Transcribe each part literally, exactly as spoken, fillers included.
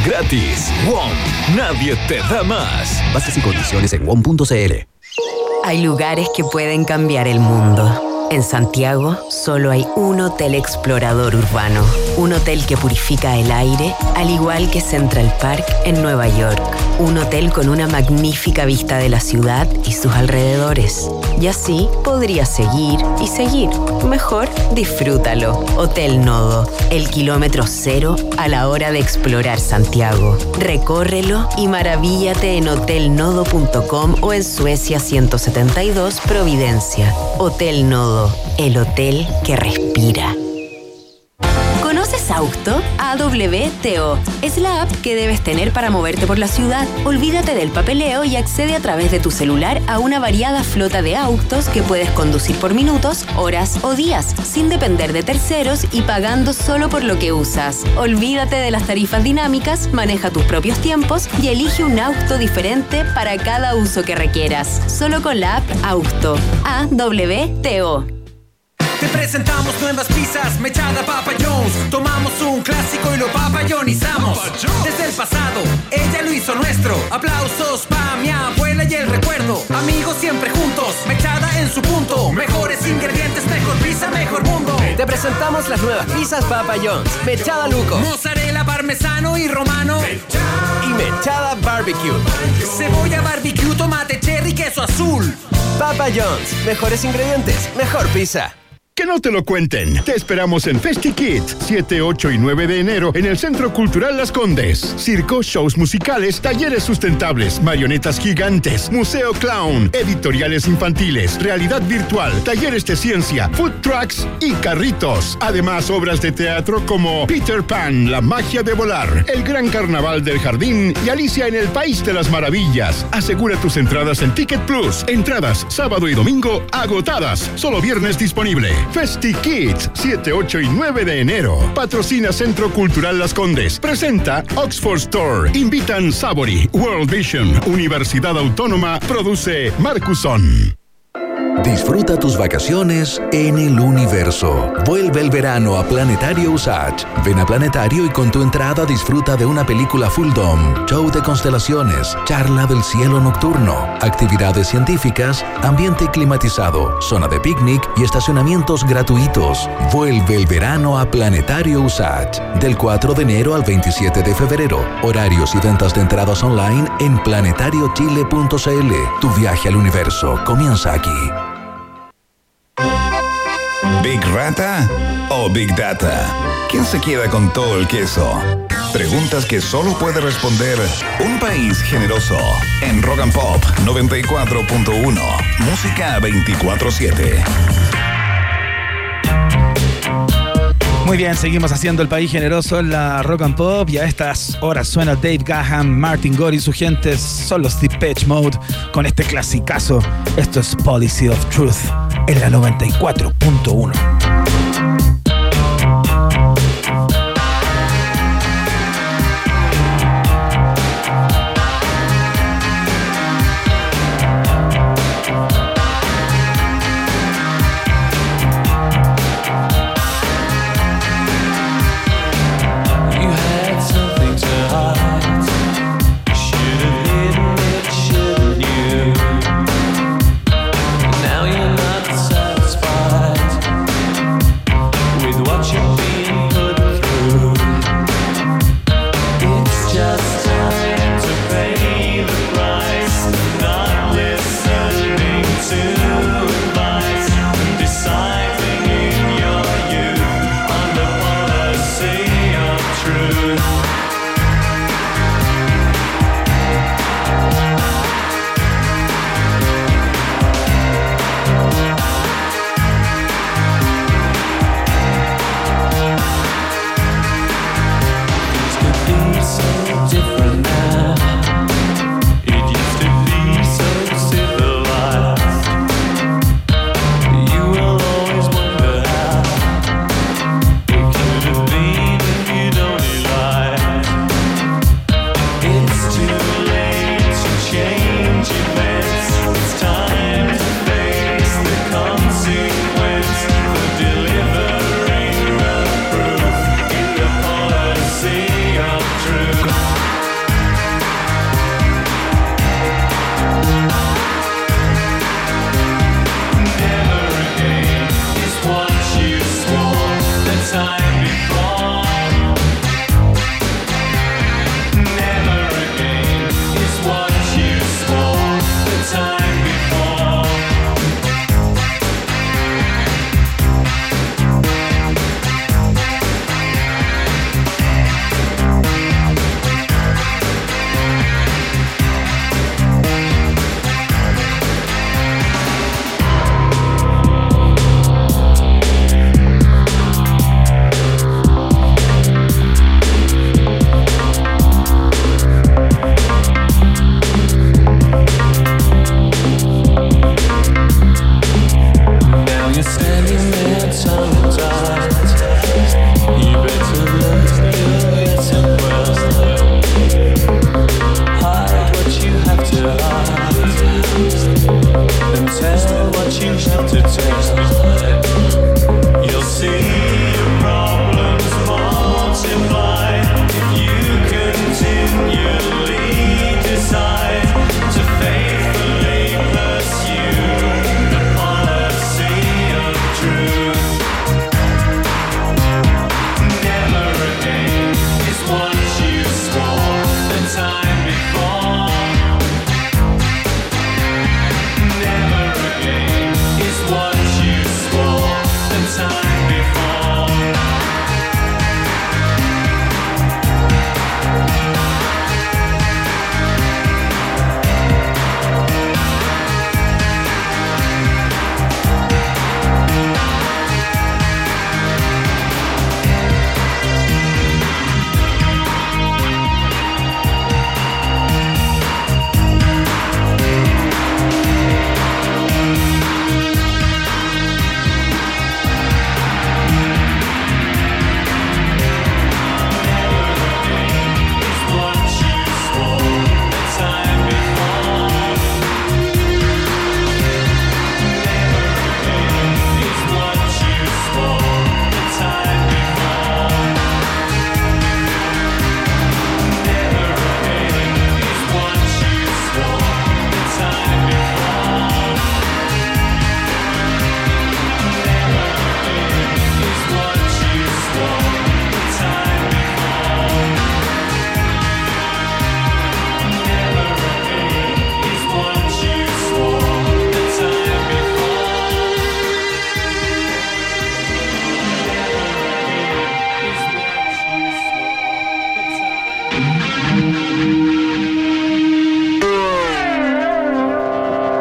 gratis. W O M. Nadie te da más. Bases y condiciones en W O M punto C L. Hay lugares que pueden cambiar el mundo. En Santiago, solo hay un hotel explorador urbano. Un hotel que purifica el aire, al igual que Central Park en Nueva York. Un hotel con una magnífica vista de la ciudad y sus alrededores. Y así podrías seguir y seguir. Mejor, disfrútalo. Hotel Nodo, el kilómetro cero a la hora de explorar Santiago. Recórrelo y maravíllate en hotel nodo punto com o en Suecia ciento setenta y dos, Providencia. Hotel Nodo. El hotel que respira. ¿Conoces Auto? A W T O. Es la app que debes tener para moverte por la ciudad. Olvídate del papeleo y accede a través de tu celular a una variada flota de autos que puedes conducir por minutos, horas o días, sin depender de terceros y pagando solo por lo que usas. Olvídate de las tarifas dinámicas, maneja tus propios tiempos y elige un auto diferente para cada uso que requieras. Solo con la app Auto. A W T O. Te presentamos nuevas pizzas, Mechada Papa John's. Tomamos un clásico y lo papayonizamos. Desde el pasado, ella lo hizo nuestro. Aplausos pa' mi abuela y el recuerdo. Amigos siempre juntos, Mechada en su punto. Mejores ingredientes, mejor pizza, mejor mundo. Te presentamos las nuevas pizzas Papa John's. Mechada Luco, mozzarella parmesano y romano. Y Mechada Barbecue. Cebolla barbecue, tomate cherry, queso azul. Papa John's, mejores ingredientes, mejor pizza. Que no te lo cuenten. Te esperamos en FestiKids, siete, ocho y nueve de enero en el Centro Cultural Las Condes. Circo, shows musicales, talleres sustentables, marionetas gigantes, museo clown, editoriales infantiles, realidad virtual, talleres de ciencia, food trucks y carritos. Además, obras de teatro como Peter Pan, La magia de volar, El gran carnaval del jardín y Alicia en el País de las Maravillas. Asegura tus entradas en Ticket Plus. Entradas sábado y domingo agotadas. Solo viernes disponible. FestiKids, siete, ocho y nueve de enero. Patrocina Centro Cultural Las Condes. Presenta Oxford Store. Invitan Savory, World Vision, Universidad Autónoma. Produce Marcuson. Disfruta tus vacaciones en el universo. Vuelve el verano a Planetario Usach. Ven a Planetario y con tu entrada disfruta de una película full dome, show de constelaciones, charla del cielo nocturno, actividades científicas, ambiente climatizado, zona de picnic y estacionamientos gratuitos. Vuelve el verano a Planetario Usach. Del cuatro de enero al veintisiete de febrero. Horarios y ventas de entradas online en planetario chile punto c l. Tu viaje al universo comienza aquí. ¿Big Rata o Big Data? ¿Quién se queda con todo el queso? Preguntas que solo puede responder un país generoso. En Rock and Pop noventa y cuatro punto uno. Música veinticuatro siete. Muy bien, seguimos haciendo el país generoso en la Rock and Pop y a estas horas suena Dave Gahan, Martin Gore y sus gentes, son los Depeche Mode con este clasicazo. Esto es Policy of Truth en la noventa y cuatro punto uno. Now you're not satisfied.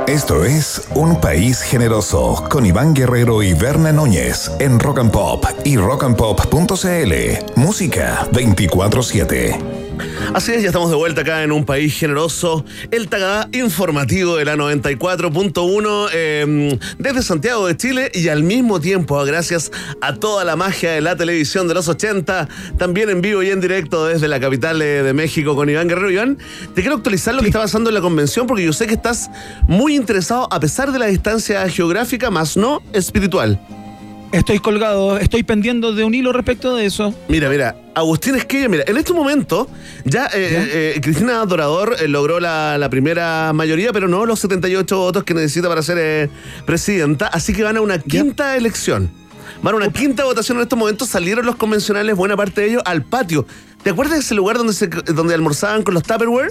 Esto es Un País Generoso con Iván Guerrero y Berna Núñez en Rock and Pop y rock and pop punto c l. Música veinticuatro siete. Así es, ya estamos de vuelta acá en Un País Generoso, el Tagadá informativo de la noventa y cuatro punto uno eh, desde Santiago de Chile y al mismo tiempo, gracias a toda la magia de la televisión de los ochenta, también en vivo y en directo desde la capital de, de México con Iván Guerrero. Iván, te quiero actualizar lo que está pasando en la convención porque yo sé que estás muy interesado a pesar de la distancia geográfica, más no espiritual. Estoy colgado, estoy pendiendo de un hilo respecto de eso. Mira, mira, Agustín Esquella, mira, en este momento ya, eh, eh, eh, Cristina Dorador eh, logró la, la primera mayoría, pero no los setenta y ocho votos que necesita para ser eh, presidenta, así que van a una quinta ¿Ya? elección. Van a una Opa. quinta votación en estos momentos, salieron los convencionales, buena parte de ellos, al patio. ¿Te acuerdas de ese lugar donde, se, donde almorzaban con los Tupperware?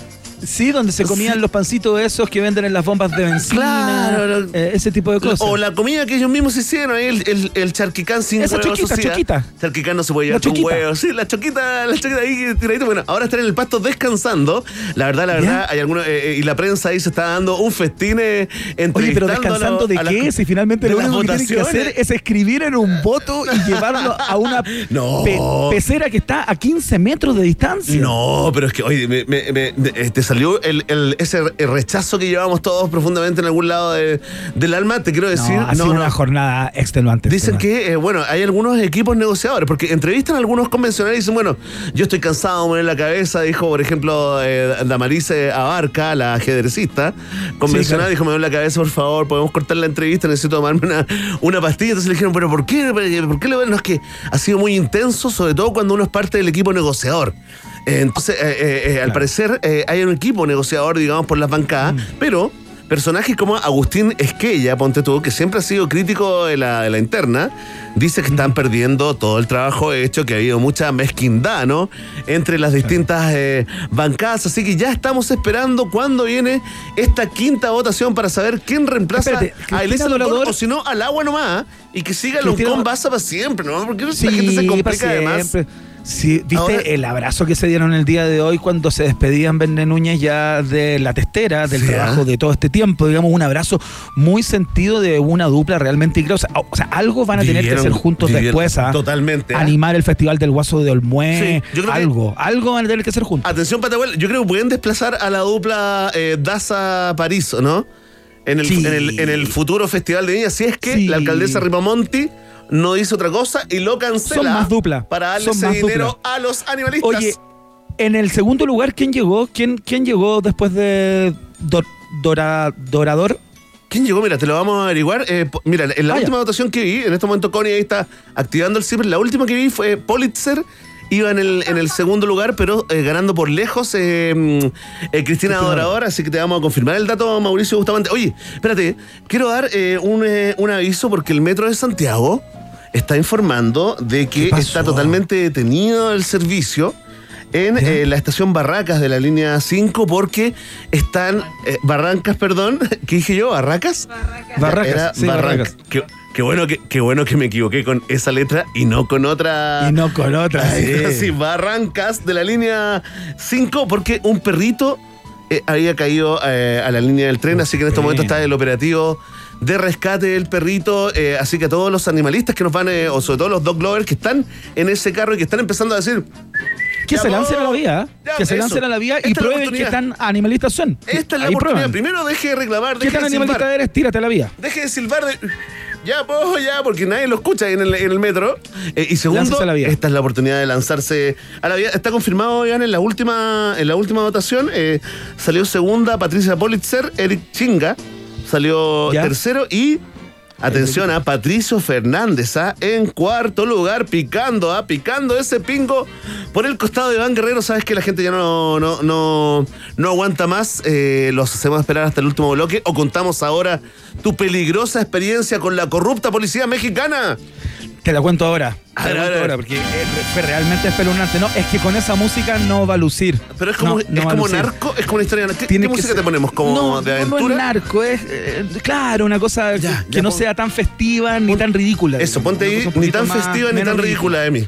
Sí, donde se comían sí. los pancitos esos que venden en las bombas de benzina, claro, eh, ese tipo de cosas. O la comida que ellos mismos hicieron, ahí el, el, el charquicán sin Esa huevo. Esa choquita, choquita. Charquicán no se puede llevar con huevos. Sí, la choquita, la choquita ahí tiradito. Bueno, ahora están en el pasto descansando. La verdad, la verdad, hay algunos, eh, y la prensa ahí se está dando un festín eh, entrevistando. Oye, pero ¿descansando de qué? Las, si finalmente lo único que tienen que hacer es escribir en un voto y llevarlo a una no. pe pecera que está a quince metros de distancia. No, pero es que, oye, me, me, me, te salió el, el ese rechazo que llevamos todos profundamente en algún lado de, del alma, te quiero decir. No, ha sido no, una no. jornada extenuante. Dicen que, eh, bueno, hay algunos equipos negociadores, porque entrevistan a algunos convencionales y dicen, bueno, yo estoy cansado de mover la cabeza, dijo, por ejemplo, eh, Damarise Abarca, la ajedrecista convencional, sí, claro. dijo, me duele la cabeza, por favor, podemos cortar la entrevista, necesito tomarme una, una pastilla. Entonces le dijeron, pero ¿por qué? ¿Por qué le ven? No, es que ha sido muy intenso, sobre todo cuando uno es parte del equipo negociador. Entonces, eh, eh, claro. al parecer, eh, hay un equipo negociador, digamos, por las bancadas, mm. pero personajes como Agustín Esquella, ponte tú, que siempre ha sido crítico de la, de la interna, dice que están perdiendo todo el trabajo hecho, que ha habido mucha mezquindad, ¿no?, entre las distintas eh, bancadas, así que ya estamos esperando cuándo viene esta quinta votación para saber quién reemplaza Espérate, a Elisa Loncón, o si no, al agua nomás, y que siga Loncón Baza para siempre, ¿no? Porque sí, la gente se complica además. Sí, ¿viste Ahora, el abrazo que se dieron el día de hoy cuando se despedían Berna Núñez ya de la testera, del sí, trabajo de todo este tiempo? Digamos, un abrazo muy sentido de una dupla realmente increíble. O sea, o sea algo van a tener vivieron, que hacer juntos vivieron, después a totalmente, animar ¿eh? el Festival del Guaso de Olmué. Sí, algo, que, algo van a tener que hacer juntos. Atención, Pataguel, yo creo que pueden desplazar a la dupla eh, Daza Pariso, ¿no? En el, sí. en, el, en el futuro Festival de Viña, si es que sí. la alcaldesa Ripamonti no dice otra cosa y lo cancela. Son más dupla. Para darle ese dinero dupla. a los animalistas. Oye, en el segundo lugar, ¿quién llegó? ¿Quién, quién llegó después de Dor, Dora, Dorador? ¿Quién llegó? Mira, te lo vamos a averiguar. Eh, mira, en la ah, última ya. votación que vi, en este momento Connie ahí está activando el ciber. La última que vi fue Pulitzer. Iba en el, en el segundo lugar, pero eh, ganando por lejos eh, eh, Cristina Dorador, así que te vamos a confirmar el dato, Mauricio Bustamante. Oye, espérate, quiero dar eh, un, eh, un aviso porque el Metro de Santiago está informando de que está totalmente detenido el servicio en eh, la estación Barracas de la línea cinco porque están, eh, Barrancas, perdón, ¿qué dije yo? ¿Barracas? Barracas. Barracas, Era sí, Barracas. Qué, qué, bueno que, qué bueno que me equivoqué con esa letra y no con otra. Y no con otra, Ay, sí. sí. Barrancas de la línea cinco porque un perrito eh, había caído eh, a la línea del tren, así que en este momento está el operativo de rescate del perrito, eh, así que a todos los animalistas que nos van, eh, o sobre todo los dog lovers que están en ese carro y que están empezando a decir que se lancen a la vía, ya, que se eso. lancen a la vía y Esta prueben qué tan animalistas son. Esta es la Ahí oportunidad. prueban. Primero deje de reclamar, deje ¿Qué tan de animalista silbar. eres? Tírate a la vía. Deje de silbar de... Ya, pues, ya, porque nadie lo escucha en el, en el metro. Eh, y segundo, a la vía. Esta es la oportunidad de lanzarse a la vía. Está confirmado, Iván, en la última, en la última votación. Eh, salió segunda Patricia Pulitzer, Eric Chinga salió ¿Ya? tercero y... Atención a Patricio Fernández, ¿ah? en cuarto lugar, picando, ¿ah? picando ese pingo por el costado de Iván Guerrero. Sabes que la gente ya no, no, no, no aguanta más. Eh, los hacemos esperar hasta el último bloque o contamos ahora tu peligrosa experiencia con la corrupta policía mexicana. Te la cuento ahora. A te ver, la a cuento ver. ahora, porque fue realmente espeluznante. No, es que con esa música no va a lucir. Pero es como, no, es no como narco, es como una historia. ¿Qué, ¿qué música ser... te ponemos? ¿Como no, de aventura? No, no es narco, es, eh, claro, una cosa ya, que ya no pon... sea tan festiva ni tan ridícula. Eso, ponte ahí, ni tan festiva ni tan ridícula de mí.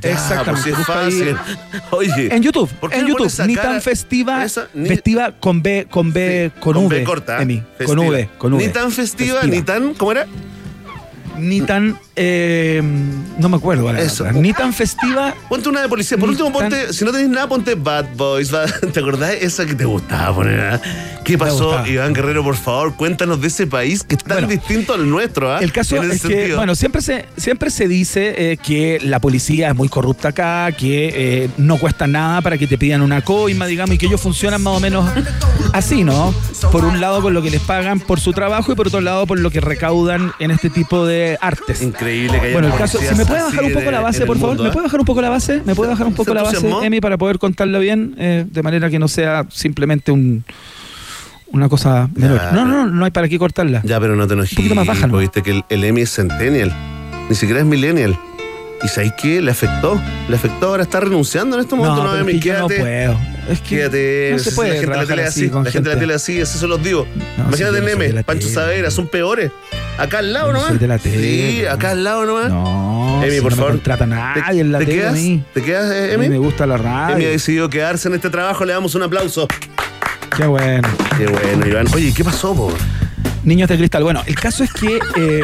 Ya, Exactamente. pues sí es Busca ahí- fácil. Oye. En YouTube, ¿por qué en le YouTube, pones esa ni cara? tan festiva, Esa, ni- festiva con B, con B, Sí, con, con V, B corta, Emi, festiva. con V, con V. Ni tan festiva, ni tan. ¿Cómo era? Ni tan, eh, no me acuerdo, la Eso. verdad. Ni tan festiva. Ponte una de policía. Por Ni último, ponte. tan- Si no tenés nada, ponte Bad Boys. Bad- ¿Te acordás? Esa que te gustaba poner. ¿Ah? ¿Qué pasó, gustaba. Iván Guerrero? Por favor, cuéntanos de ese país que es tan Bueno, distinto al nuestro. ¿Ah? El caso En ese es que, sentido. bueno, siempre se, siempre se dice eh, que la policía es muy corrupta acá, que eh, no cuesta nada para que te pidan una coima, digamos, y que ellos funcionan más o menos así, ¿no? Por un lado con lo que les pagan por su trabajo y por otro lado por lo que recaudan en este tipo de artes. Increíble que haya Bueno, el caso, si policías me puede así bajar un poco de- la en base, el por favor, mundo, ¿me ¿ah? puede bajar un poco la base? ¿Me puede bajar un poco ¿Se la base, entusiasmó? Emi, para poder contarla bien? Eh, de manera que no sea simplemente un una cosa menor. Ya. No, no, no, no hay para qué cortarla. Ya, pero no te enojes. Un poquito más baja, ¿no? Viste que el, el Emmy es centennial. Ni siquiera es millennial. ¿Y sabéis qué? Le afectó. Le afectó. Ahora está renunciando en este momento. No, No, pero Emmy, es que yo no quédate. puedo. Es que Quédate. no se puede la gente de la trabajar tele así así. con La gente de la gente. tele así, eso se los digo. No, Imagínate si yo el no soy de Neme, la Pancho tele. Saavedra, son peores. Acá al lado Yo no nomás. soy de la tele, Sí, no. acá al lado nomás. No, Emi, si por no favor. me contrata nadie en la ¿Te tele a quedas? mí. ¿Te quedas, eh, A mí Emi? me gusta la Emi ha radio. decidido quedarse en este trabajo. Le damos un aplauso. Qué bueno. Qué bueno, Iván. Oye, ¿qué pasó, po? Niños de cristal. Bueno, el caso es que eh,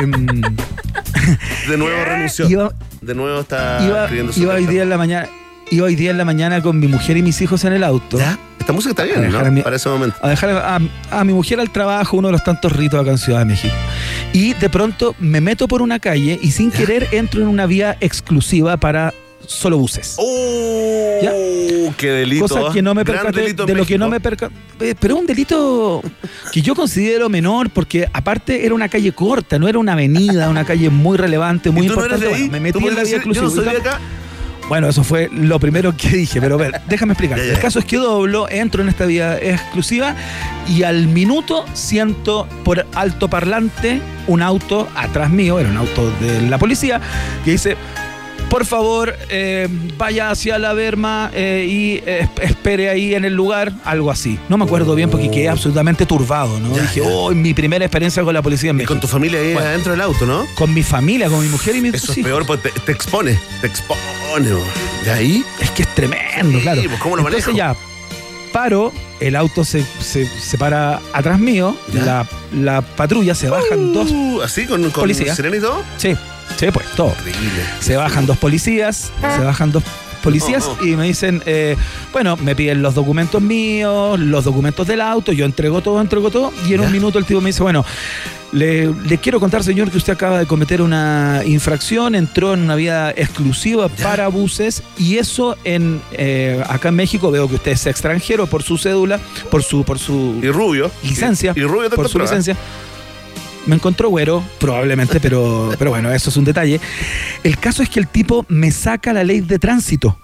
De nuevo renunció. iba, De nuevo está iba, escribiendo su iba hoy texto. día en la mañana. Iba hoy día en la mañana con mi mujer y mis hijos en el auto. ¿Ya? Esta música está A bien, dejar ¿no? a mi- Para ese momento. A dejar a, a mi mujer al trabajo, uno de los tantos ritos acá en Ciudad de México. Y de pronto me meto por una calle y sin querer entro en una vía exclusiva para solo buses. ¡Oh! ¿Ya? ¡Qué delito! Cosa que no me Gran percaté, delito en de lo que no México. me percaté. Pero es un delito que yo considero menor porque aparte era una calle corta, no era una avenida, una calle muy relevante, muy ¿Y tú no importante. eres de ahí? Bueno, me metí ¿Tú en la puedes vía decir, yo no exclusiva. soy de acá? Bueno, eso fue lo primero que dije, pero a ver, déjame explicar. Ya, ya. El caso es que doblo, entro en esta vía exclusiva y al minuto siento por altoparlante un auto atrás mío, era un auto de la policía, que dice: por favor, eh, vaya hacia la berma eh, y eh, espere ahí en el lugar, algo así. No me acuerdo bien porque quedé absolutamente turbado, ¿no? Ya, Dije, ya. oh, mi primera experiencia con la policía en Y México. con tu familia ahí Bueno. adentro del auto, ¿no? Con mi familia, con mi mujer y mis Eso dos es hijos. peor porque te, te expone. Te expone. Bro. ¿Y ahí? Es que es tremendo, Sí, claro. pues, ¿cómo lo Entonces manejo? ya paro, el auto se, se, se para atrás mío, ¿Ya? la, la patrulla, se bajan dos. Uh, ¿Así? ¿Con, con Policía. sirena y todo? Sí, sí, pues todo. Horrible. Se bajan dos policías, se bajan dos policías Oh. y me dicen, eh, bueno, me piden los documentos míos, los documentos del auto, yo entrego todo, entrego todo, y en ¿Ya? un minuto el tipo me dice, bueno, le, le quiero contar, señor, que usted acaba de cometer una infracción, entró en una vía exclusiva ¿Ya? para buses, y eso en eh, acá en México veo que usted es extranjero por su cédula, por su, por su Y rubio. licencia, Y, y rubio te por su encontró, ¿eh? licencia. Me encontró güero, probablemente, pero, pero bueno, eso es un detalle. El caso es que el tipo me saca la ley de tránsito.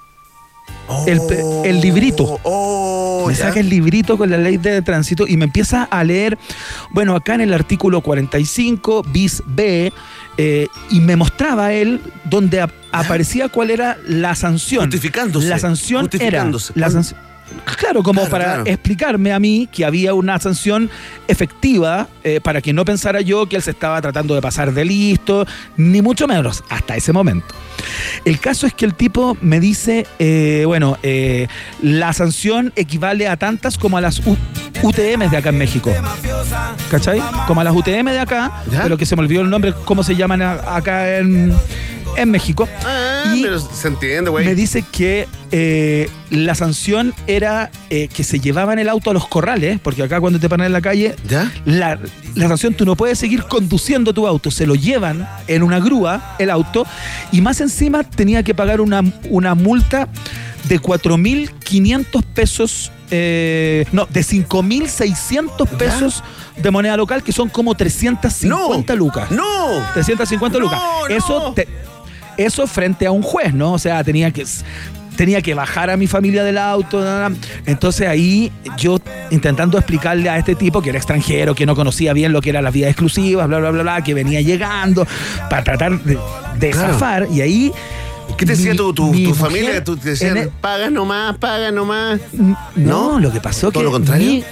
El pe- el librito. Oh, Me ya. saca el librito con la ley de tránsito y me empieza a leer, bueno, acá en el artículo cuarenta y cinco bis B, eh, y me mostraba él donde ap- aparecía cuál era la sanción. Justificándose. La sanción era... Justificándose. La sanción, claro, como Claro, para claro. explicarme a mí que había una sanción efectiva eh, para que no pensara yo que él se estaba tratando de pasar de listo, ni mucho menos, hasta ese momento. El caso es que el tipo me dice, eh, bueno, eh, la sanción equivale a tantas como a las U- UTMs de acá en México. ¿Cachai? Como a las U T M de acá, ¿Ya? pero que se me olvidó el nombre, cómo se llaman a- acá en, en México. Ah, Y pero se entiende, güey. me dice que eh, la sanción era eh, que se llevaban el auto a los corrales, porque acá cuando te paran en la calle, ¿Ya? la, la sanción, tú no puedes seguir conduciendo tu auto, se lo llevan en una grúa el auto, y más encima tenía que pagar una, una multa de cuatro mil quinientos pesos, eh, no, de cinco mil seiscientos pesos de moneda local, que son como trescientas cincuenta lucas. ¡No! trescientas cincuenta No, lucas. no. Eso, te- eso frente a un juez, ¿no? O sea, tenía que... Tenía que bajar a mi familia del auto. na, na. Entonces ahí yo intentando explicarle a este tipo que era extranjero, que no conocía bien lo que eran las vías exclusivas, bla, bla, bla, bla, que venía llegando para tratar de, de Claro. zafar. Y ahí... ¿Qué te decía mi- tu, tu, mi tu mujer familia? ¿Tú te decían, en el- paga nomás, paga nomás? No, ¿No? lo que pasó ¿Todo que lo contrario? mi,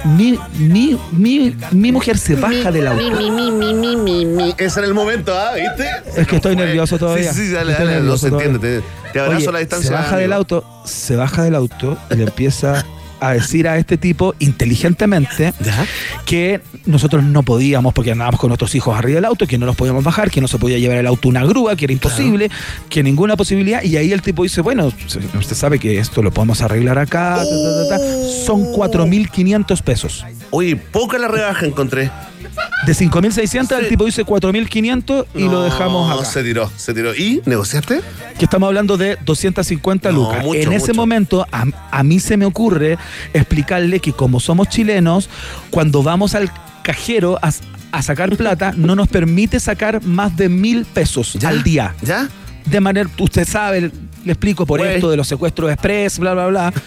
mi, mi, mi, mi mujer se baja del auto. Mi, mi, mi, mi, mi, mi. Ese era el momento, ¿ah? ¿Viste? Es que estoy nervioso todavía. Sí, sí, dale, Estoy dale, no nervioso se todavía. entiende. Te, te abrazo Oye, a la distancia. Se baja amigo. del auto, se baja del auto y le empieza a decir a este tipo inteligentemente ¿Ya? que nosotros no podíamos, porque andábamos con nuestros hijos arriba del auto, que no los podíamos bajar, que no se podía llevar el auto una grúa, que era imposible, claro. que ninguna posibilidad. Y ahí el tipo dice, bueno, usted sabe que esto lo podemos arreglar acá, oh. ta, ta, ta, ta. Son cuatro mil quinientos pesos. Oye, poca la rebaja encontré. De cinco mil seiscientos, sí. El tipo dice cuatro mil quinientos y no, lo dejamos acá. Se tiró, se tiró. ¿Y negociaste? Que estamos hablando de doscientas cincuenta no, lucas. Mucho, en ese mucho. momento, a, a mí se me ocurre explicarle que como somos chilenos, cuando vamos al cajero a, a sacar plata, no nos permite sacar más de mil pesos ¿Ya? al día. ¿Ya? De manera, usted sabe, le explico por Wey. esto de los secuestros express, bla, bla, bla.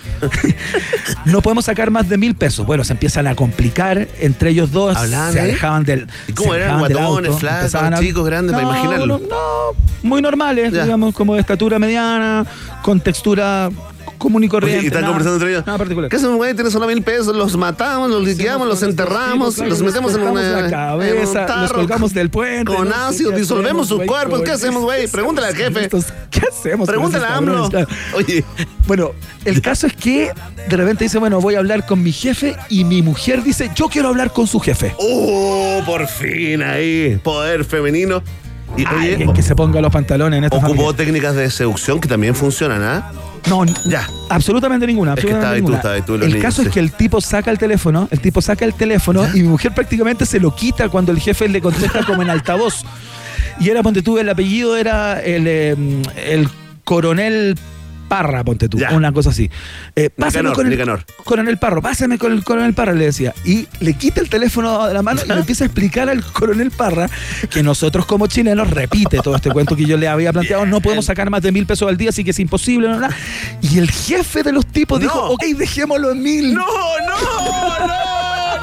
No podemos sacar más de mil pesos. Bueno, se empiezan a complicar entre ellos dos. Hablan, se ¿eh? alejaban del. ¿Y cómo eran? ¿Guatones, flacos, chicos, grandes, no, para imaginarlo? No, no, muy normales, ya. digamos, como de estatura mediana, con textura común y corriente. Oye, y están nada, conversando entre ellos. Nada particular. ¿Qué hacemos, güey? Tienes solo mil pesos, los matamos, los liquidamos, los enterramos, sí, los metemos en una. la cabeza, en un los colgamos del puente. Con no ácido, sé disolvemos sus wey, cuerpos. ¿Qué hacemos, güey? Pregúntale al jefe. ¿Qué hacemos? Pregúntale a AMLO. Oye. Bueno, el caso es que de repente dice, bueno, voy a hablar con mi jefe y mi mujer dice, yo quiero hablar con su jefe. ¡Oh, por fin ahí! Poder femenino. Y, Ay, oye, que se ponga los pantalones en esta Ocupó familia. técnicas de seducción que también funcionan, ¿ah? ¿eh? No, ya. Absolutamente ninguna. Absolutamente es que ninguna. Tú, tú, tú, el niños, caso sí. es que el tipo saca el teléfono, el tipo saca el teléfono ¿Ya? Y mi mujer prácticamente se lo quita cuando el jefe le contesta como en altavoz. Y era, ponte tú, el apellido era el, eh, el coronel Parra, ponte tú, ya. Una cosa así. Eh, pásame Nicanor, con el Nicanor. coronel Parra, pásame con el coronel Parra, le decía. Y le quita el teléfono de la mano y le empieza a explicar al coronel Parra que nosotros como chilenos, repite todo este cuento que yo le había planteado, no podemos sacar más de mil pesos al día, así que es imposible, bla, bla. Y el jefe de los tipos no. dijo, ok, dejémoslo en mil. No, no, no,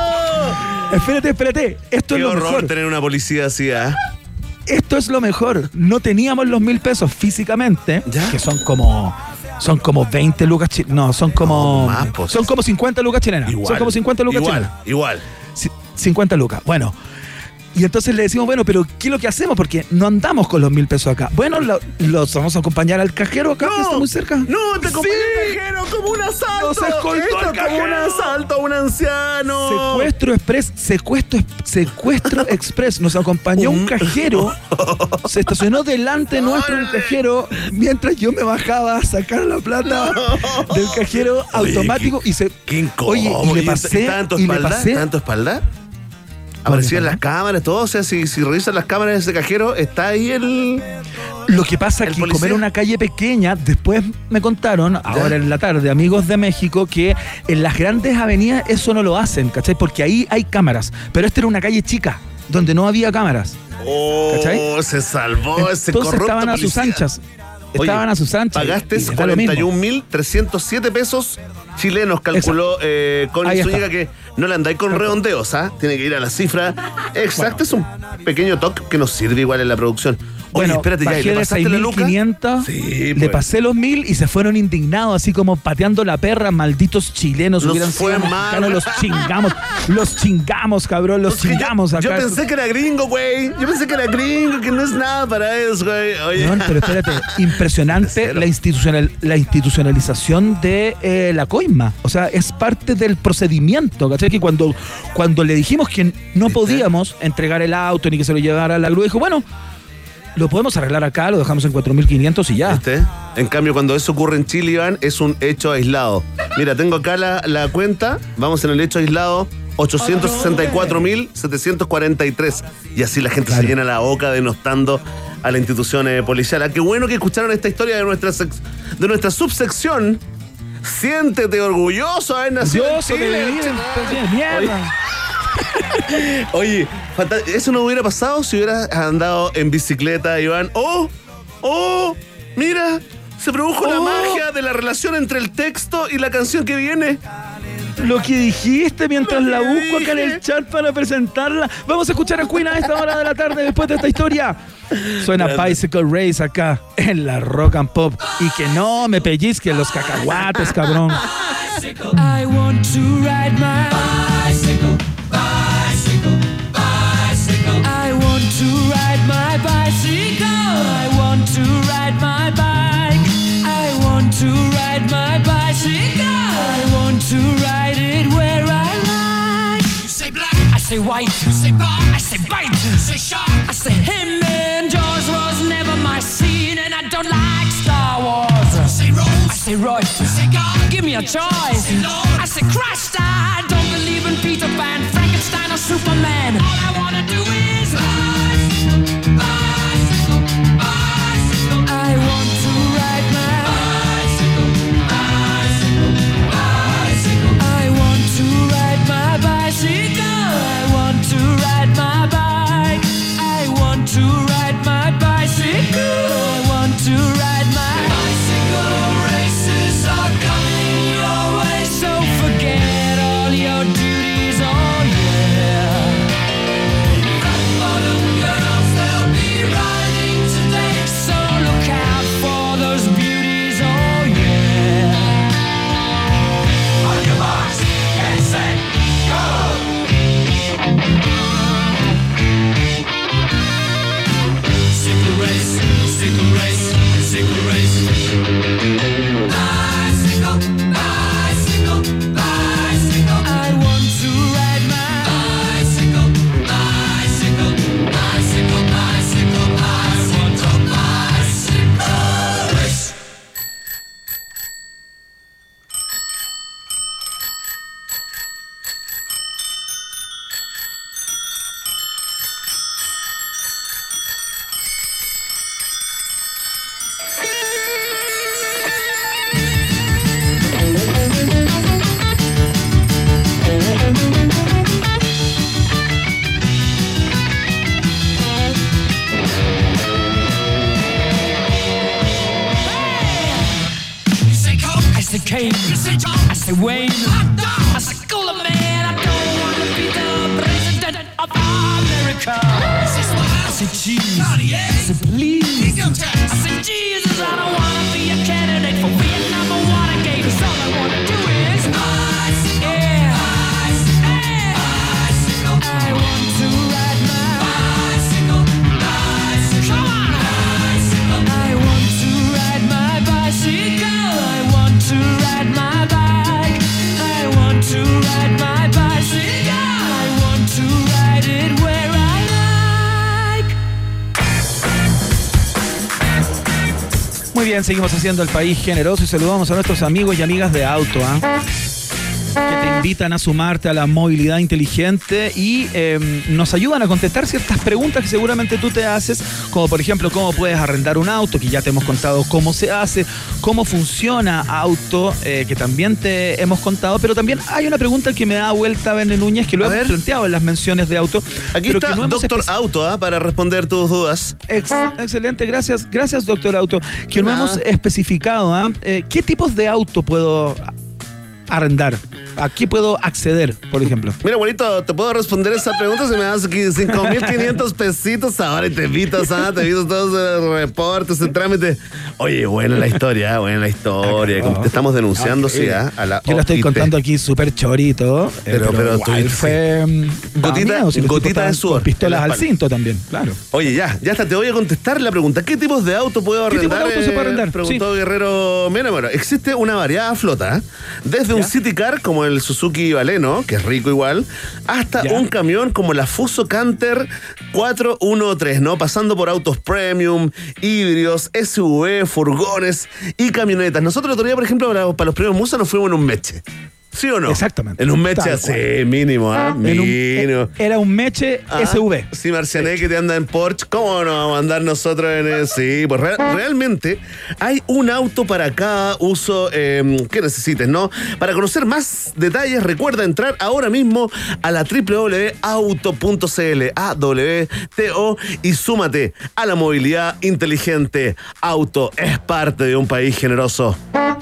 no. Espérate, espérate. Esto Qué es lo horror mejor. Tener una policía así, ¿ah? ¿eh? Esto es lo mejor. No teníamos los mil pesos físicamente, ¿Ya? que son como son como veinte lucas chilenas. No, son como no, más, pues. son como cincuenta lucas chilenas. Igual, son como cincuenta lucas igual, chilenas. Igual. C- cincuenta lucas. Bueno. Y entonces le decimos, bueno, pero ¿qué es lo que hacemos? Porque no andamos con los mil pesos acá. Bueno, lo, los vamos a acompañar al cajero acá, no, que está muy cerca. No, te acompañé sí. al cajero como un asalto. Nos escoltó Esto como un asalto a un anciano. Secuestro express, secuestro, secuestro express. Nos acompañó un cajero, se estacionó delante nuestro el cajero, mientras yo me bajaba a sacar la plata no. del cajero Oye, automático qué, y se. Qué incómodo. Oye, y le pasé. ¿Está en tu y espalda? le pasé, ¿Está en tu espalda? Aparecían las cámaras, todo. O sea, si, si revisas las cámaras de ese cajero, está ahí el. Lo que pasa es que policía? como era una calle pequeña, después me contaron, ¿Ya? ahora en la tarde, amigos de México, que en las grandes avenidas eso no lo hacen, ¿cachai? Porque ahí hay cámaras. Pero esta era una calle chica, donde no había cámaras. Oh, ¿cachai? Se salvó Entonces ese corrupto estaban a policía. sus anchas. Estaban Oye, a sus anchas. Pagaste cuarenta y un mil trescientos siete pesos chilenos, calculó eh, Connie Zúñiga, que no le andáis con Perfecto. redondeos, ¿ah? ¿eh? Tiene que ir a la cifra exacta. Bueno. Es un pequeño toque que nos sirve igual en la producción. Oye, bueno, espérate, ya, bajé ¿le de pasaste seis la mil luca? quinientos, Sí, le pues. pasé los mil y se fueron indignados, así como pateando la perra, malditos chilenos. Nos hubieran fue sido mal. mexicanos, los chingamos, los chingamos, cabrón, los Porque chingamos yo, acá. Yo pensé que era gringo, güey. Yo pensé que era gringo, que no es nada para eso, güey. Oye. No, pero espérate, impresionante la, institucional, la institucionalización de eh, la coima. O sea, es parte del procedimiento, ¿cachai? Que cuando, cuando le dijimos que no podíamos entregar el auto ni que se lo llevara a la grúa, dijo, bueno, lo podemos arreglar acá, lo dejamos en cuatro mil quinientos y ya. ¿Viste? En cambio, cuando eso ocurre en Chile, Iván, es un hecho aislado. Mira, tengo acá la, la cuenta, vamos en el hecho aislado, ochocientos sesenta y cuatro mil setecientos cuarenta y tres. Y así la gente claro. se llena la boca denostando a la institución eh, policial. Ah, qué bueno que escucharon esta historia de nuestra, sex, de nuestra subsección. Siéntete orgulloso de haber nacido en Chile. Mierda. Oye, eso no hubiera pasado si hubieras andado en bicicleta, Iván. ¡Oh! ¡Oh! Mira, se produjo oh. la magia de la relación entre el texto y la canción que viene. Lo que dijiste mientras Lo la busco dije. acá en el chat para presentarla. Vamos a escuchar a Queen a esta hora de la tarde después de esta historia. Suena Grande. Bicycle Race acá en la Rock and Pop. Y que no me pellizquen los cacahuates, cabrón. I want to ride my bicycle, bicycle, bicycle. I want to ride my bicycle. I want to ride my bike. I want to ride my bicycle. I want to ride it where I like. You say black, I say white. You say bar, I say bite. You say shark, I say him. And Jaws was never my scene, and I don't like Star Wars. You say Rose, I say Royce. You say God, give me a choice. I say Christ, I don't believe in Peter Pan, Frankenstein or Superman. All I wanna do is bicycle, bicycle, bicycle. I want to ride my bicycle, bicycle, bicycle. I want to ride my bicycle. I want to ride my bike. I want to ride my bicycle. I want to ride my bicycle. Races are coming your way, so forget all your duties. Oh yeah. Rock bottom girls, they'll be riding today, so look out for those beauties. Oh yeah. On your marks, get set, go. Sickle race, sickle race, sickle race. Bicycle, bicycle, bicycle. I want to ride my bicycle, bicycle, bicycle, bicycle. I want a bicycle race. You say Coke, I say Kane. You say John, I say Wayne. Hot dog, I say Cooler Man. I don't wanna be the president of America. I say Smile, I say Cheese, Cartier. I say Please, I say Jesus. I don't wanna be a candidate for Vietnam or Watergate. 'Cause all I wanna do is bicycle, yeah, bicycle, bicycle. I want to ride my bicycle, bicycle. Come on, bicycle. I want to ride my bicycle. I want to ride my bike. I want to ride my bicycle. I want to ride it where I like. Muy bien, seguimos haciendo el país generoso y saludamos a nuestros amigos y amigas de Auto, ¿ah? que te invitan a sumarte a la movilidad inteligente y eh, nos ayudan a contestar ciertas preguntas que seguramente tú te haces, como por ejemplo, cómo puedes arrendar un auto, que ya te hemos contado cómo se hace, cómo funciona Auto, eh, que también te hemos contado, pero también hay una pregunta que me da vuelta Verne Núñez, que lo a hemos ver. planteado en las menciones de Auto. Aquí pero está que no Doctor espe- Auto, ¿eh? para responder tus dudas. Ex excelente, gracias, gracias Doctor Auto, que no Ah. hemos especificado ¿eh? Eh, qué tipos de auto puedo arrendar, a qué puedo acceder, por ejemplo. Mira, bonito, te puedo responder esa pregunta si me das aquí cinco mil quinientos pesitos ahora y te invitas, ¿ah? Te invitas todos los reportes, el trámite. Oye, buena la historia, buena la historia. Como te estamos denunciando, Okay. sí, ¿ah? a la Yo la estoy O I T. contando aquí súper chorito, eh, Pero- pero, pero igual tú- fue mm, Gotita- daba miedo, si los gotita tipos de estaban sudor con pistolas en al la espalda. cinto también, claro. Oye, ya, ya está, te voy a contestar la pregunta. ¿Qué tipos de auto puedo ¿Qué tipo de arrendar? auto se puede arrendar? Eh, Preguntó Guerrero. Mira, bueno, existe una variada flota, ¿eh? Desde un ¿Ya? city car como el Suzuki Baleno, que es rico igual, hasta ¿Ya? un camión como la Fuso Canter cuatro uno tres, ¿no? Pasando por autos premium, híbridos, S U V, furgones y camionetas. Nosotros el otro día, por ejemplo, para, para los premios Musa nos fuimos en un Meche. ¿Sí o no? Exactamente. En un Meche Tal así, cual. mínimo, ¿ah? En un- Mínimo. era un Meche Ah, S U V. Sí, Marciané que te anda en Porsche. ¿Cómo no vamos a andar nosotros en el... Sí, pues real- realmente hay un auto para cada uso eh, que necesites, ¿no? Para conocer más detalles, recuerda entrar ahora mismo a la doble u doble u doble u punto auto punto c l, A W T O, y súmate a la movilidad inteligente. Auto es parte de un país generoso.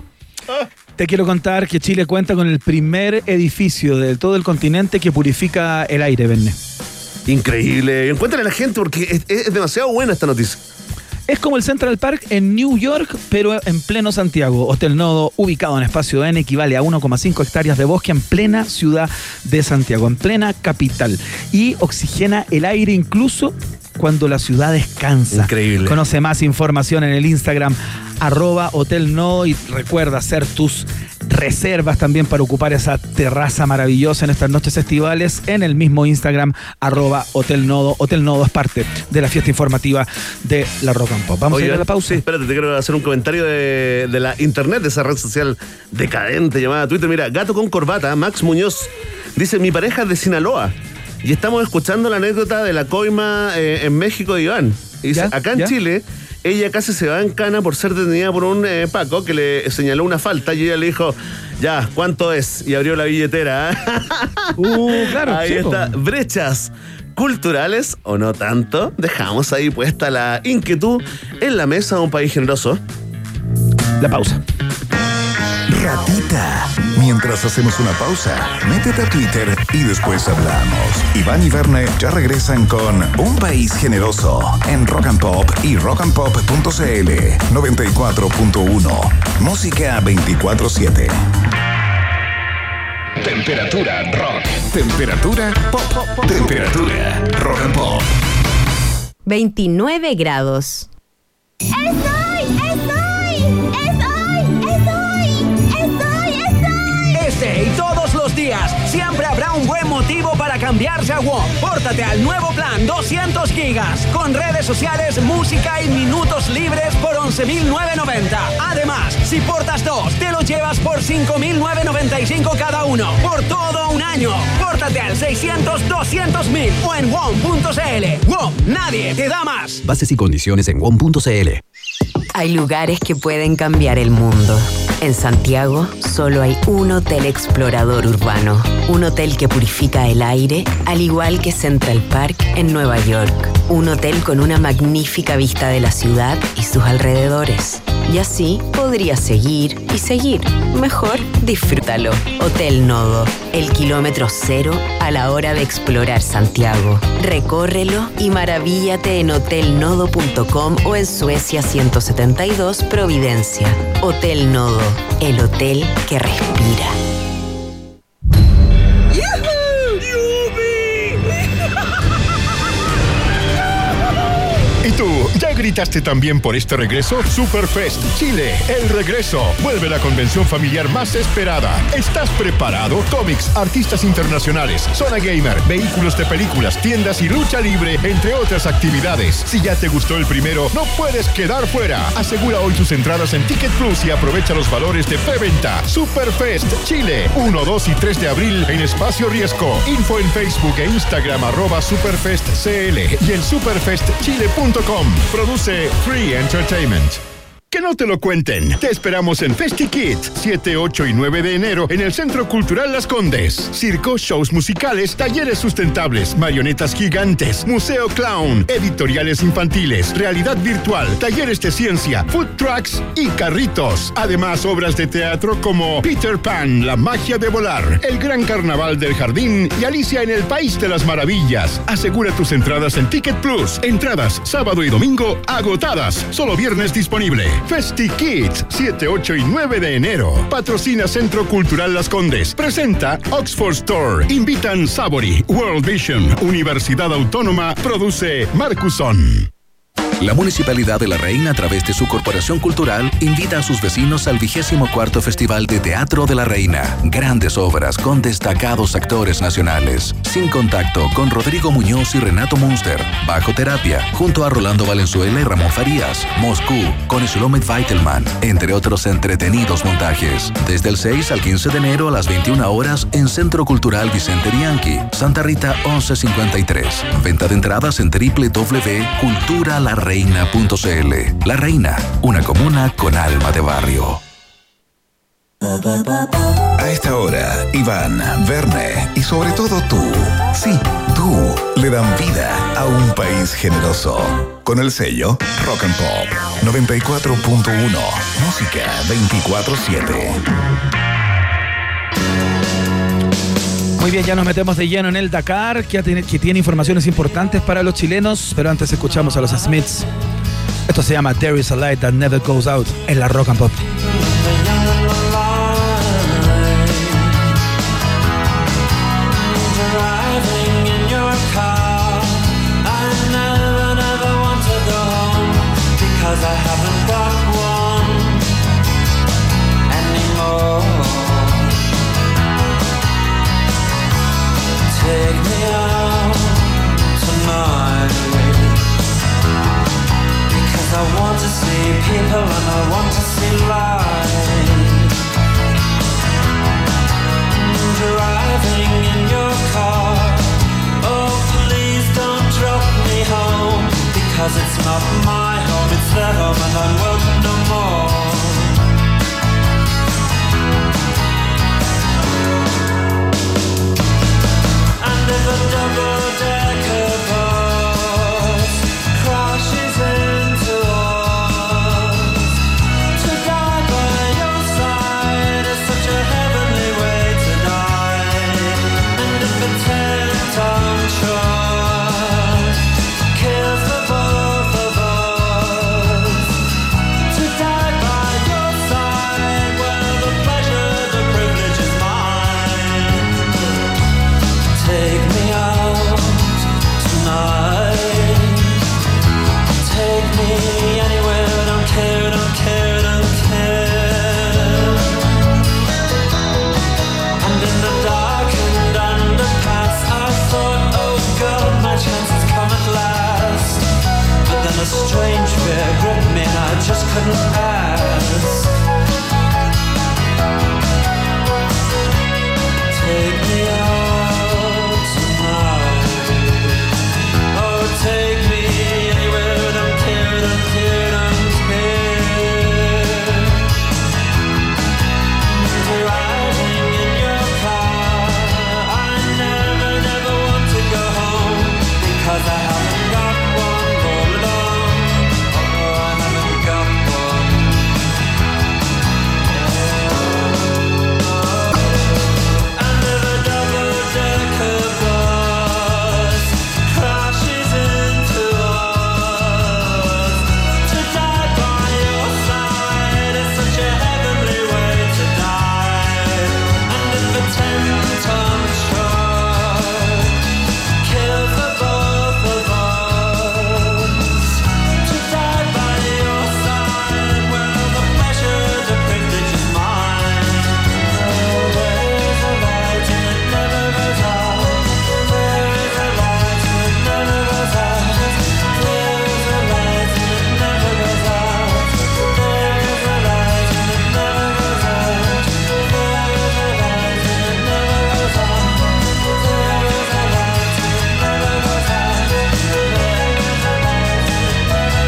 Te quiero contar que Chile cuenta con el primer edificio de todo el continente que purifica el aire, Verne. Increíble. Encuéntrale a la gente porque es, es demasiado buena esta noticia. Es como el Central Park en New York, pero en pleno Santiago. Hotel Nodo, ubicado en Espacio N, equivale a uno coma cinco hectáreas de bosque en plena ciudad de Santiago, en plena capital. Y oxigena el aire incluso cuando la ciudad descansa. Increíble. Conoce más información en el Instagram arroba Hotel Nodo y recuerda hacer tus reservas también para ocupar esa terraza maravillosa en estas noches estivales en el mismo Instagram arroba Hotel Nodo. Hotel Nodo es parte de la fiesta informativa de la Rock and Pop. Vamos Oye, a ir a la pausa. Sí, espérate, te quiero hacer un comentario de, de la internet, de esa red social decadente llamada Twitter. Mira, Gato con Corbata, Max Muñoz, dice: mi pareja es de Sinaloa y estamos escuchando la anécdota de la coima eh, en México de Iván. Y dice, ¿Ya? acá en ¿Ya? Chile, ella casi se va en cana por ser detenida por un eh, Paco que le señaló una falta y ella le dijo, ya, ¿cuánto es? Y abrió la billetera. Uh, claro. Ahí sí, está, po. brechas culturales o no tanto. Dejamos ahí puesta la inquietud en la mesa de un país generoso. La pausa. Ratita. Mientras hacemos una pausa, métete a Twitter y después hablamos. Iván y Verne ya regresan con Un País Generoso en Rock and Pop y rock and pop punto c l noventa y cuatro punto uno. Música veinticuatro siete. Temperatura rock. Temperatura pop. Temperatura rock and pop. veintinueve grados. ¡Estoy! ¡Estoy! ¡Estoy! ¡Estoy! ¡Estoy! ¡Estoy! Este y todos los días siempre habrá un buen motivo para cambiarse a W O M. Pórtate al nuevo plan doscientos gigas con redes sociales, música y minutos libres por once mil novecientos noventa. Además, si portas dos, te lo llevas por cinco mil novecientos noventa y cinco cada uno por todo un año. Pórtate al seiscientos doscientos mil o en W O M punto c l. W O M, nadie te da más. Bases y condiciones en W O M punto c l. Hay lugares que pueden cambiar el mundo. En Santiago, solo hay un hotel explorador urbano. Un hotel que purifica el aire, al igual que Central Park en Nueva York. Un hotel con una magnífica vista de la ciudad y sus alrededores. Y así podrías seguir y seguir. Mejor, disfrútalo. Hotel Nodo, el kilómetro cero a la hora de explorar Santiago. Recórrelo y maravíllate en hotel nodo punto com o en Suecia ciento setenta y dos Providencia. Hotel Nodo, el hotel que respira. ¿Y tú, ya gritaste también por este regreso? Superfest Chile, el regreso. Vuelve la convención familiar más esperada. ¿Estás preparado? Cómics, artistas internacionales, zona gamer, vehículos de películas, tiendas y lucha libre, entre otras actividades. Si ya te gustó el primero, no puedes quedar fuera. Asegura hoy tus entradas en Ticket Plus y aprovecha los valores de preventa. Superfest Chile, uno, dos y tres de abril en Espacio Riesgo. Info en Facebook e Instagram arroba superfestcl y en superfest chile punto com. Produce Free Entertainment. Que no te lo cuenten. Te esperamos en FestiKit, siete, ocho y nueve de enero en el Centro Cultural Las Condes. Circo, shows musicales, talleres sustentables, marionetas gigantes, museo clown, editoriales infantiles, realidad virtual, talleres de ciencia, food trucks y carritos. Además, obras de teatro como Peter Pan, La magia de volar, El gran carnaval del jardín y Alicia en el País de las Maravillas. Asegura tus entradas en Ticket Plus. Entradas sábado y domingo agotadas. Solo viernes disponible. FestiKit, siete, ocho y nueve de enero. Patrocina Centro Cultural Las Condes. Presenta Oxford Store. Invitan Savory, World Vision, Universidad Autónoma. Produce Marcuson. La Municipalidad de La Reina, a través de su Corporación Cultural, invita a sus vecinos al vigésimo cuarto Festival de Teatro de La Reina. Grandes obras con destacados actores nacionales. Sin contacto con Rodrigo Muñoz y Renato Munster. Bajo terapia, junto a Rolando Valenzuela y Ramón Farías. Moscú, con Shlomet Weitelman, entre otros entretenidos montajes. Desde el seis al quince de enero a las veintiuna horas en Centro Cultural Vicente Bianchi, Santa Rita once cincuenta y tres. Venta de entradas en doble u doble u doble u punto cultura la reina punto c l. La Reina, una comuna con alma de barrio. A esta hora, Iván, Verne y sobre todo tú, sí, tú, le dan vida a un país generoso. Con el sello Rock and Pop noventa y cuatro punto uno. Música veinticuatro siete. Muy bien, ya nos metemos de lleno en el Dakar, que tiene, que tiene informaciones importantes para los chilenos, pero antes escuchamos a los Smiths Esto se llama There Is a Light That Never Goes Out en la Rock and Pop. I haven't got one anymore. Take me out tonight, because I want to see people and I want to see light. Driving in your car, oh please don't drop me home, because it's not my home, it's their home and I'm welcome no more. And if a double-decker bus crashes into us, to die by your side is such a heavenly way to die. And if a ten-ton truck kills the both of us, to die by your side, well the pleasure, the privilege is mine. Take me out tonight, take me anywhere, don't care, don't care, don't care. And in the darkened underpass I thought, oh God, my chance has come at last. But then a strange fear gripped me and I just couldn't ask. Take me out tonight, oh take me anywhere, don't care, don't care, don't care. Driving in your car, I never, never want to go home, because I haven't got one all alone. Oh, I haven't got one. And if a double-decker bus crashes into us, to die by your side is such a heavenly way to die. And if a ten-ton truck kills the both of us, to die by your side, well the pleasure, the privilege is mine. There is a light and it never goes out. There is a light and it never goes out. There is a light and it never goes out. There is a light and it never goes out. There is a light and it never goes out. There is a light and it never goes out. There is a light and it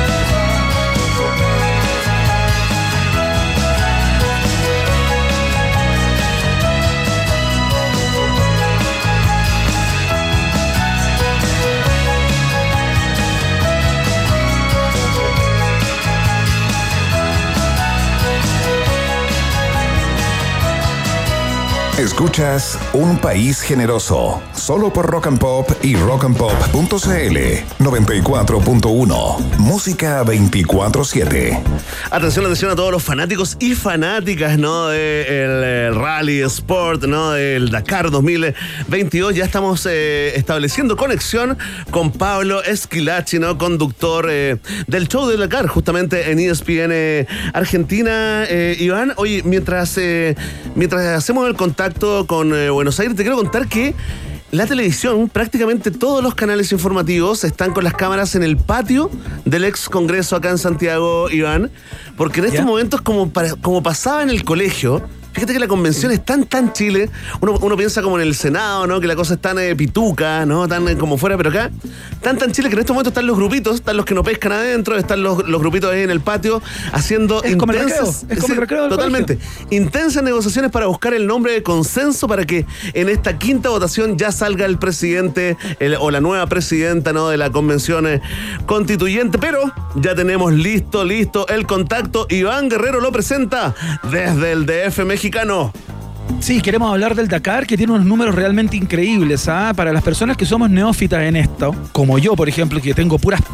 Escuchas Un País Generoso, solo por Rock and Pop y rock and pop punto c l. noventa y cuatro punto uno, música veinticuatro siete. Atención, atención a todos los fanáticos y fanáticas, ¿no? Del Rally Sport, ¿no? Del Dakar dos mil veintidós. Ya estamos eh, estableciendo conexión con Pablo Esquilachi, ¿no? Conductor eh, del show del Dakar, justamente en E S P N Argentina. Eh, Iván, oye, mientras, eh, mientras hacemos el contacto con eh, Buenos Aires, te quiero contar que la televisión, prácticamente todos los canales informativos están con las cámaras en el patio del ex Congreso acá en Santiago, Iván, porque en estos ¿Ya? momentos, como, para, como pasaba en el colegio, fíjate que la convención es tan, tan Chile, uno, uno piensa como en el Senado, ¿no? Que la cosa es tan eh, pituca, ¿no? Tan eh, como fuera, pero acá, tan, tan Chile que en estos momentos están los grupitos, están los que no pescan adentro, están los, los grupitos ahí en el patio, haciendo Es como el intensas... recreo, es como el recreo del Totalmente. Intensas negociaciones para buscar el nombre de consenso para que en esta quinta votación ya salga el presidente el, o la nueva presidenta, ¿no? De la convención eh, constituyente, pero ya tenemos listo, listo el contacto. Iván Guerrero lo presenta desde el D F mexicano. Sí, queremos hablar del Dakar, que tiene unos números realmente increíbles, ¿ah? Para las personas que somos neófitas en esto, como yo, por ejemplo, que tengo puras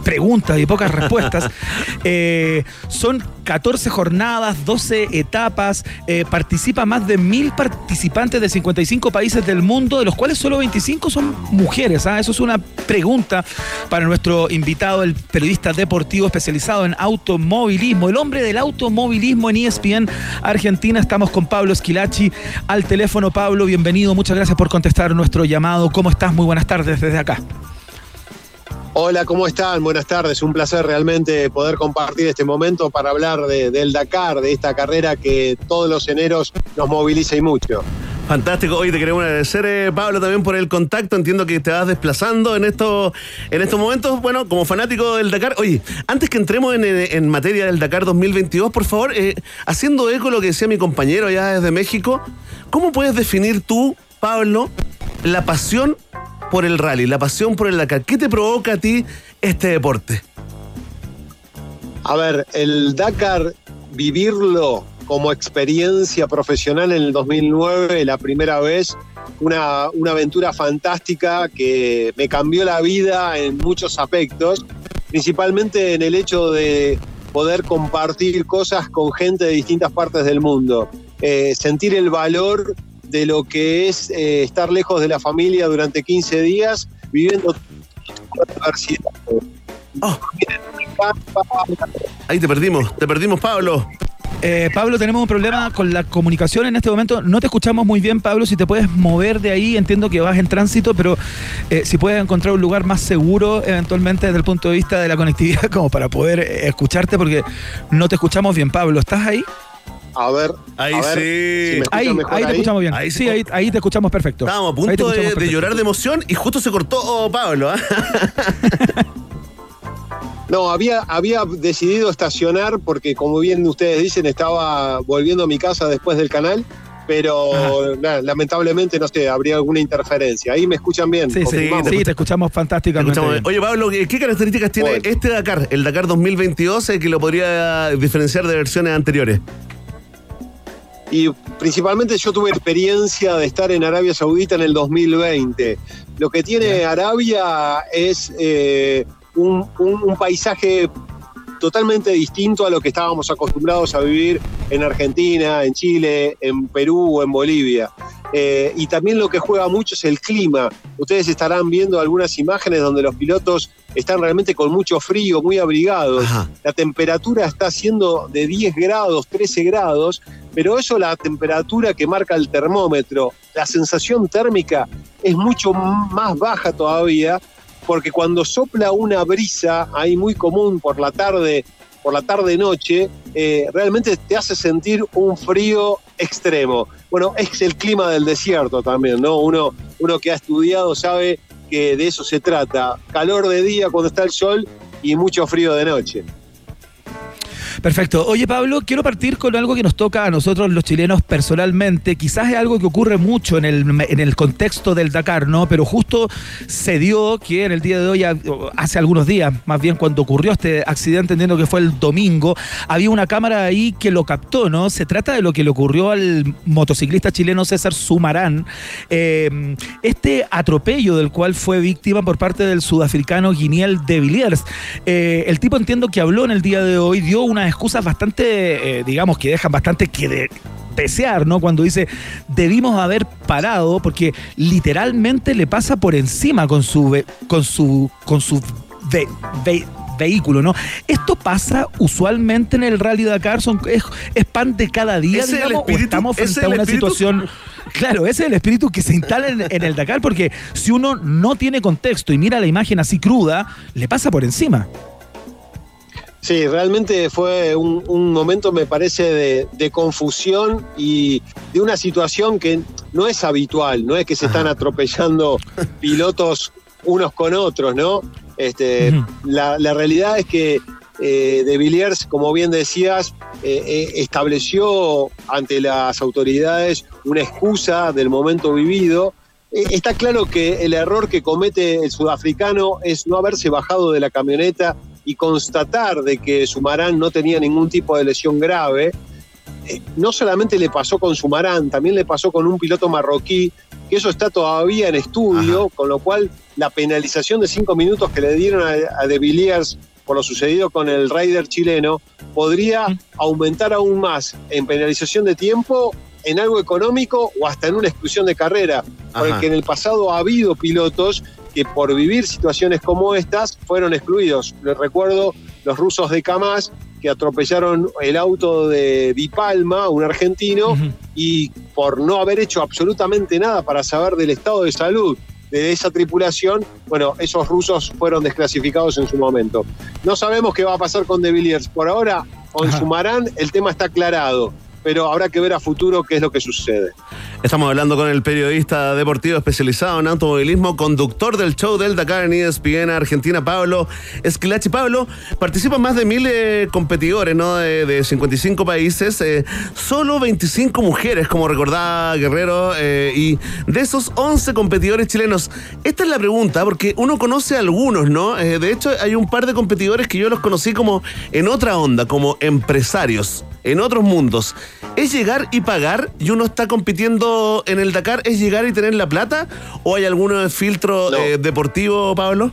preguntas y pocas respuestas. Eh, son catorce jornadas, doce etapas, eh, participa más de mil participantes de cincuenta y cinco países del mundo, de los cuales solo veinticinco son mujeres. ¿ah? Eso es una pregunta para nuestro invitado, el periodista deportivo especializado en automovilismo, el hombre del automovilismo en E S P N Argentina. Estamos con Pablo Schillaci al teléfono. Pablo, bienvenido, muchas gracias por contestar nuestro llamado. ¿Cómo estás? Muy buenas tardes desde acá. Hola, ¿cómo están? Buenas tardes. Un placer realmente poder compartir este momento para hablar de, del Dakar, de esta carrera que todos los eneros nos moviliza y mucho. Fantástico. Hoy te queremos agradecer, eh, Pablo, también por el contacto. Entiendo que te vas desplazando en estos, en estos momentos, bueno, como fanático del Dakar. Oye, antes que entremos en, en materia del Dakar dos mil veintidós, por favor, eh, haciendo eco lo que decía mi compañero allá desde México, ¿cómo puedes definir tú, Pablo, la pasión por el rally, la pasión por el Dakar? ¿Qué te provoca a ti este deporte? A ver, el Dakar, vivirlo como experiencia profesional en el dos mil nueve, la primera vez, una, una aventura fantástica que me cambió la vida en muchos aspectos, principalmente en el hecho de poder compartir cosas con gente de distintas partes del mundo, eh, sentir el valor de lo que es eh, estar lejos de la familia durante quince días, viviendo adversidad. Oh. Ahí te perdimos, te perdimos, Pablo. Eh, Pablo, tenemos un problema con la comunicación en este momento. No te escuchamos muy bien, Pablo. Si te puedes mover de ahí, entiendo que vas en tránsito, pero eh, si puedes encontrar un lugar más seguro, eventualmente desde el punto de vista de la conectividad, como para poder eh, escucharte, porque no te escuchamos bien, Pablo. ¿Estás ahí? A ver, ahí a ver, sí. si me ahí, ahí, ahí te escuchamos bien. Ahí sí, ahí, ahí te escuchamos perfecto. Estábamos a punto de, de llorar de emoción y justo se cortó oh, Pablo. ¿eh? No, había, había decidido estacionar porque, como bien ustedes dicen, estaba volviendo a mi casa después del canal, pero nah, lamentablemente, no sé, habría alguna interferencia. Ahí me escuchan bien. Sí, sí, sí, te escuchamos fantásticamente. Te escuchamos. Oye, Pablo, ¿qué características tiene bueno. este Dakar, el Dakar dos mil veintidós, eh, que lo podría diferenciar de versiones anteriores? Y principalmente yo tuve experiencia de estar en Arabia Saudita en el dos mil veinte. Lo que tiene Arabia es eh, un, un, un paisaje totalmente distinto a lo que estábamos acostumbrados a vivir en Argentina, en Chile, en Perú o en Bolivia. Eh, y también lo que juega mucho es el clima. Ustedes estarán viendo algunas imágenes donde los pilotos están realmente con mucho frío, muy abrigados. Ajá. La temperatura está siendo de diez grados, trece grados, pero eso, la temperatura que marca el termómetro, la sensación térmica es mucho más baja todavía, porque cuando sopla una brisa ahí muy común por la tarde, por la tarde-noche, eh, realmente te hace sentir un frío extremo. Bueno, es el clima del desierto también, ¿no? Uno, uno que ha estudiado sabe que de eso se trata. Calor de día cuando está el sol y mucho frío de noche. Perfecto. Oye, Pablo, quiero partir con algo que nos toca a nosotros los chilenos personalmente. Quizás es algo que ocurre mucho en el, en el contexto del Dakar, ¿no? Pero justo se dio que en el día de hoy, hace algunos días, más bien cuando ocurrió este accidente, entiendo que fue el domingo, había una cámara ahí que lo captó, ¿no? Se trata de lo que le ocurrió al motociclista chileno César Sumarán. Eh, este atropello del cual fue víctima por parte del sudafricano Guiniel de Villiers. Eh, el tipo, entiendo que habló en el día de hoy, dio una excusas bastante, eh, digamos, que dejan bastante que de, desear, ¿no? Cuando dice, debimos haber parado, porque literalmente le pasa por encima con su, con su, con su ve, ve, vehículo, ¿no? Esto pasa usualmente en el Rally Dakar, son, es, es pan de cada día, ¿Ese digamos, espíritu, o estamos frente a una espíritu? situación... Claro, ese es el espíritu que se instala en, en el Dakar, porque si uno no tiene contexto y mira la imagen así cruda, le pasa por encima. Sí, realmente fue un, un momento, me parece, de, de confusión y de una situación que no es habitual, no es que se están atropellando pilotos unos con otros, ¿no? Este, uh-huh. la, la realidad es que eh, de Villiers, como bien decías, eh, eh, estableció ante las autoridades una excusa del momento vivido. Eh, está claro que el error que comete el sudafricano es no haberse bajado de la camioneta y constatar de que Sumarán no tenía ningún tipo de lesión grave. Eh, no solamente le pasó con Sumarán, también le pasó con un piloto marroquí que eso está todavía en estudio, Ajá. con lo cual la penalización de cinco minutos que le dieron a, a De Villiers por lo sucedido con el rider chileno, podría ¿Mm? aumentar aún más en penalización de tiempo, en algo económico o hasta en una exclusión de carrera, Ajá. porque en el pasado ha habido pilotos que por vivir situaciones como estas fueron excluidos. Les recuerdo los rusos de Kamaz que atropellaron el auto de Di Palma, un argentino, uh-huh. y por no haber hecho absolutamente nada para saber del estado de salud de esa tripulación, bueno, esos rusos fueron desclasificados en su momento. No sabemos qué va a pasar con De Villiers. Por ahora, con Ajá. Sumarán, el tema está aclarado, pero habrá que ver a futuro qué es lo que sucede. Estamos hablando con el periodista deportivo especializado en automovilismo, conductor del show del Dakar en E S P N Argentina, Pablo Schillaci. Pablo, participan más de mil eh, competidores, ¿no? De, de cincuenta y cinco países, eh, solo veinticinco mujeres, como recordaba Guerrero, eh, y de esos once competidores chilenos. Esta es la pregunta, porque uno conoce a algunos, ¿no? Eh, de hecho, hay un par de competidores que yo los conocí como en otra onda, como empresarios, en otros mundos. ¿Es llegar y pagar y uno está compitiendo en el Dakar? ¿Es llegar y tener la plata? ¿O hay algún filtro no. eh, deportivo, Pablo?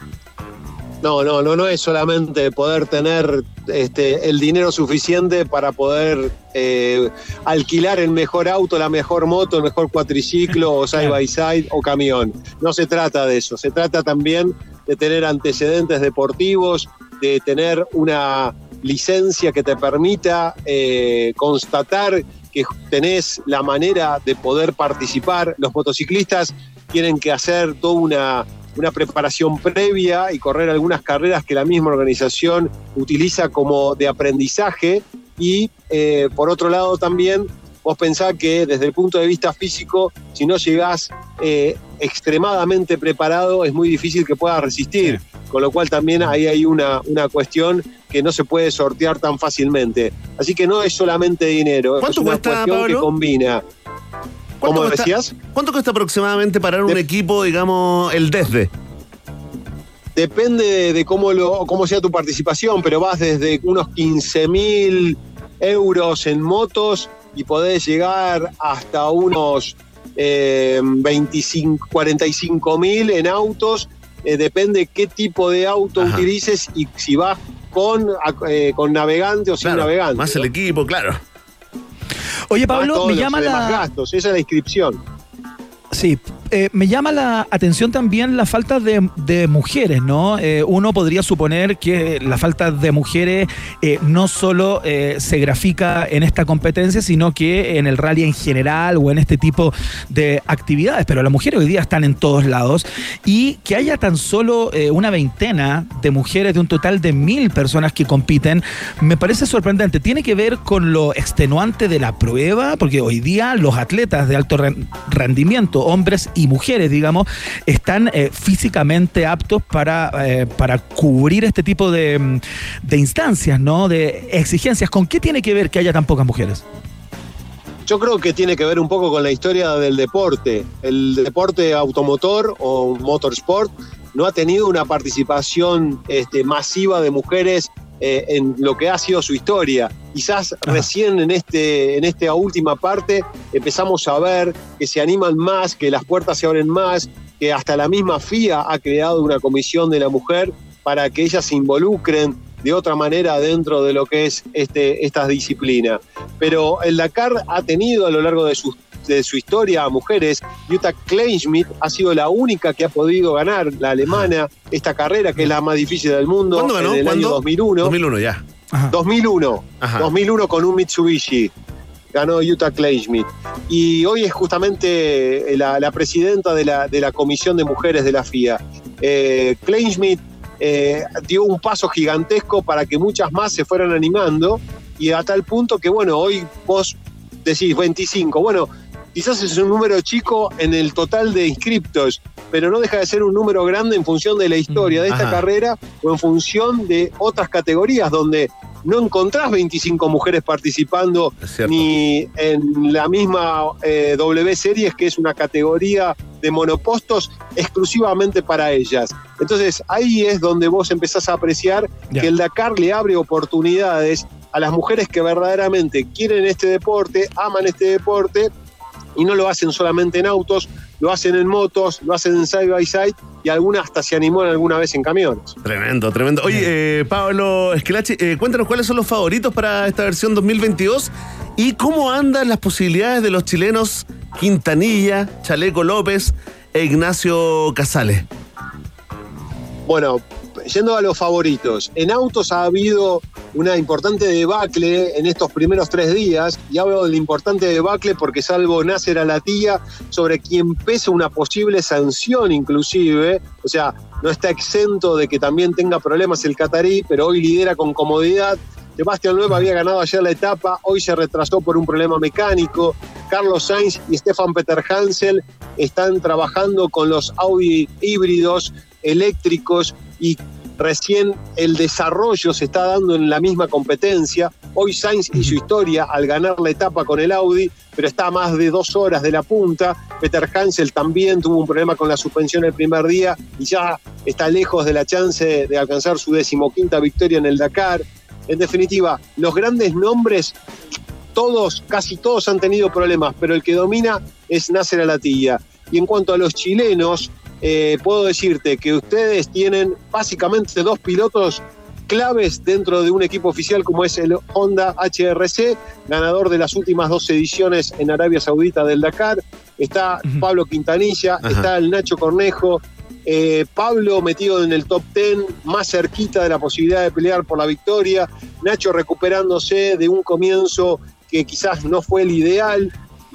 No, no, no, no es solamente poder tener este, el dinero suficiente para poder eh, alquilar el mejor auto, la mejor moto, el mejor cuatriciclo, o side by side, o camión. No se trata de eso. Se trata también de tener antecedentes deportivos, de tener una licencia que te permita eh, constatar que tenés la manera de poder participar. Los motociclistas tienen que hacer toda una, una preparación previa y correr algunas carreras que la misma organización utiliza como de aprendizaje. Y eh, por otro lado también, vos pensás que desde el punto de vista físico, si no llegás eh, extremadamente preparado, es muy difícil que puedas resistir. Sí. Con lo cual también ahí hay una, una cuestión que no se puede sortear tan fácilmente. Así que no es solamente dinero, ¿Cuánto es una cuesta, cuestión Pablo? que combina. ¿Cómo cuesta, decías? ¿Cuánto cuesta aproximadamente parar un de, equipo, digamos, el desde? Depende de, de cómo, lo, cómo sea tu participación, pero vas desde unos quince mil euros en motos y podés llegar hasta unos eh, veinticinco, cuarenta y cinco mil en autos. Eh, depende qué tipo de auto Ajá. utilices y si vas con, eh, con navegante o sin claro, navegante. Más ¿no? el equipo, claro. Oye, Pablo, me llama la... gastos, esa es la inscripción. Sí, eh, me llama la atención también la falta de, de mujeres, ¿no? Eh, uno podría suponer que la falta de mujeres eh, no solo eh, se grafica en esta competencia, sino que en el rally en general o en este tipo de actividades, pero las mujeres hoy día están en todos lados y que haya tan solo eh, una veintena de mujeres de un total de mil personas que compiten, me parece sorprendente. ¿Tiene que ver con lo extenuante de la prueba? Porque hoy día los atletas de alto rendimiento, hombres y mujeres, digamos, están eh, físicamente aptos para, eh, para cubrir este tipo de, de instancias, ¿no? De exigencias. ¿Con qué tiene que ver que haya tan pocas mujeres? Yo creo que tiene que ver un poco con la historia del deporte. El deporte automotor o motorsport no ha tenido una participación este, masiva de mujeres eh, en lo que ha sido su historia. Quizás Ajá. recién en, este, en esta última parte empezamos a ver que se animan más, que las puertas se abren más, que hasta la misma F I A ha creado una comisión de la mujer para que ellas se involucren de otra manera dentro de lo que es este, esta disciplina. Pero el Dakar ha tenido a lo largo de su, de su historia a mujeres. Jutta Kleinschmidt ha sido la única que ha podido ganar, la alemana, esta carrera que es la más difícil del mundo. ¿Cuándo ganó? En el ¿Cuándo? año dos mil uno. dos mil uno, ya. Ajá. dos mil uno. Ajá. dos mil uno con un Mitsubishi. Ganó Jutta Kleinschmidt. Y hoy es justamente la, la presidenta de la, de la Comisión de Mujeres de la F I A. Eh, Kleinschmidt eh, dio un paso gigantesco para que muchas más se fueran animando y a tal punto que, bueno, hoy vos decís veinticinco. Bueno, quizás es un número chico en el total de inscriptos, pero no deja de ser un número grande en función de la historia de esta Ajá. carrera o en función de otras categorías donde no encontrás veinticinco mujeres participando ni en la misma eh, W Series, que es una categoría de monopostos exclusivamente para ellas. Entonces ahí es donde vos empezás a apreciar yeah. que el Dakar le abre oportunidades a las mujeres que verdaderamente quieren este deporte, aman este deporte y no lo hacen solamente en autos, lo hacen en motos, lo hacen en side by side y alguna hasta se animó alguna vez en camiones. Tremendo, tremendo. Oye, eh, Pablo Esquilache, eh, cuéntanos cuáles son los favoritos para esta versión dos mil veintidós y cómo andan las posibilidades de los chilenos Quintanilla, Chaleco López e Ignacio Casale. Bueno, yendo a los favoritos, en autos ha habido una importante debacle en estos primeros tres días, y hablo del importante debacle porque salvo Nasser Al-Attiyah, sobre quien pesa una posible sanción inclusive, o sea, no está exento de que también tenga problemas el catarí, pero hoy lidera con comodidad. Sebastián Loeb había ganado ayer la etapa, hoy se retrasó por un problema mecánico. Carlos Sainz y Stefan Peter Hansel están trabajando con los Audi híbridos eléctricos y recién el desarrollo se está dando en la misma competencia. Hoy Sainz hizo historia al ganar la etapa con el Audi, pero está a más de dos horas de la punta. Peter Hansel también tuvo un problema con la suspensión el primer día y ya está lejos de la chance de alcanzar su decimoquinta victoria en el Dakar. En definitiva, los grandes nombres, todos, casi todos han tenido problemas, pero el que domina es Nasser Al-Attiyah. Y en cuanto a los chilenos, eh, puedo decirte que ustedes tienen básicamente dos pilotos claves dentro de un equipo oficial como es el Honda H R C, ganador de las últimas dos ediciones en Arabia Saudita del Dakar. Está Pablo Quintanilla, Ajá. está el Nacho Cornejo, eh, Pablo metido en el top diez, más cerquita de la posibilidad de pelear por la victoria, Nacho recuperándose de un comienzo que quizás no fue el ideal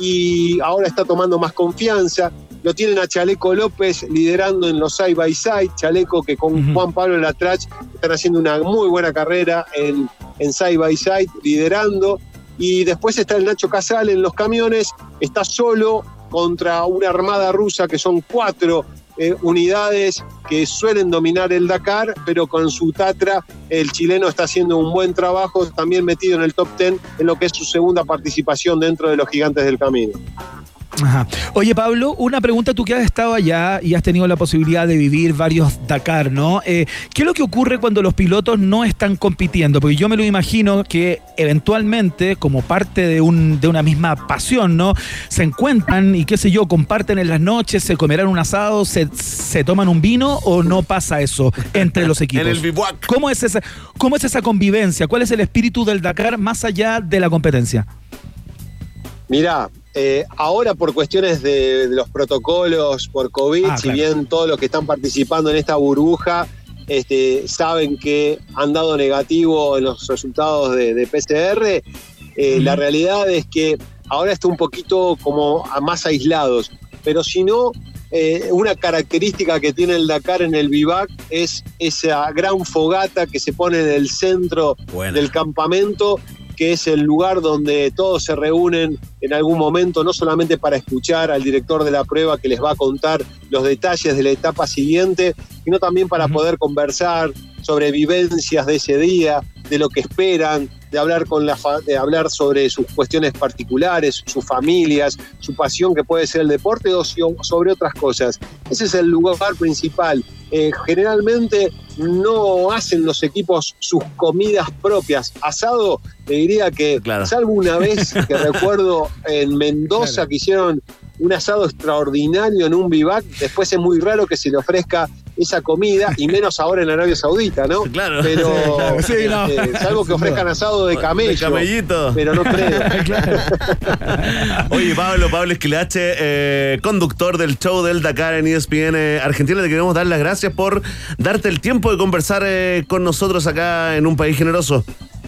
y ahora está tomando más confianza. Lo tienen a Chaleco López liderando en los side by side, Chaleco que con uh-huh. Juan Pablo Latrach están haciendo una muy buena carrera en, en side by side, liderando. Y después está el Nacho Casale en los camiones, está solo contra una armada rusa que son cuatro eh, unidades que suelen dominar el Dakar, pero con su Tatra el chileno está haciendo un buen trabajo, también metido en el top diez en lo que es su segunda participación dentro de los gigantes del camino. Ajá. Oye, Pablo, una pregunta, tú que has estado allá y has tenido la posibilidad de vivir varios Dakar, ¿no? Eh, ¿Qué es lo que ocurre cuando los pilotos no están compitiendo? Porque yo me lo imagino que eventualmente, como parte de, un, de una misma pasión, ¿no? Se encuentran y qué sé yo, comparten en las noches, se comerán un asado, se, se toman un vino o no pasa eso entre los equipos. En el bivouac. ¿Cómo es esa, cómo es esa convivencia? ¿Cuál es el espíritu del Dakar más allá de la competencia? Mirá, eh, ahora por cuestiones de, de los protocolos por COVID, ah, si claro. bien todos los que están participando en esta burbuja este, saben que han dado negativo en los resultados de, de P C R, eh, uh-huh. la realidad es que ahora está un poquito como a más aislados, pero si no, eh, una característica que tiene el Dakar en el vivac es esa gran fogata que se pone en el centro Buena. del campamento, que es el lugar donde todos se reúnen en algún momento, no solamente para escuchar al director de la prueba que les va a contar los detalles de la etapa siguiente, sino también para uh-huh. poder conversar sobre vivencias de ese día, de lo que esperan, de hablar, con la fa- de hablar sobre sus cuestiones particulares, sus familias, su pasión que puede ser el deporte o sobre otras cosas. Ese es el lugar principal. Eh, generalmente no hacen los equipos sus comidas propias. Asado, te diría que, claro. salvo una vez que recuerdo en Mendoza claro. que hicieron un asado extraordinario en un vivac, después es muy raro que se le ofrezca esa comida, y menos ahora en Arabia Saudita, ¿no? Claro. Pero, sí, no. eh, salvo que ofrezcan asado de camello. De camellito. Pero no creo. Claro. Oye, Pablo, Pablo Esquilache, eh, conductor del show del Dakar en E S P N Argentina, te queremos dar las gracias por darte el tiempo de conversar eh, con nosotros acá en Un País Generoso.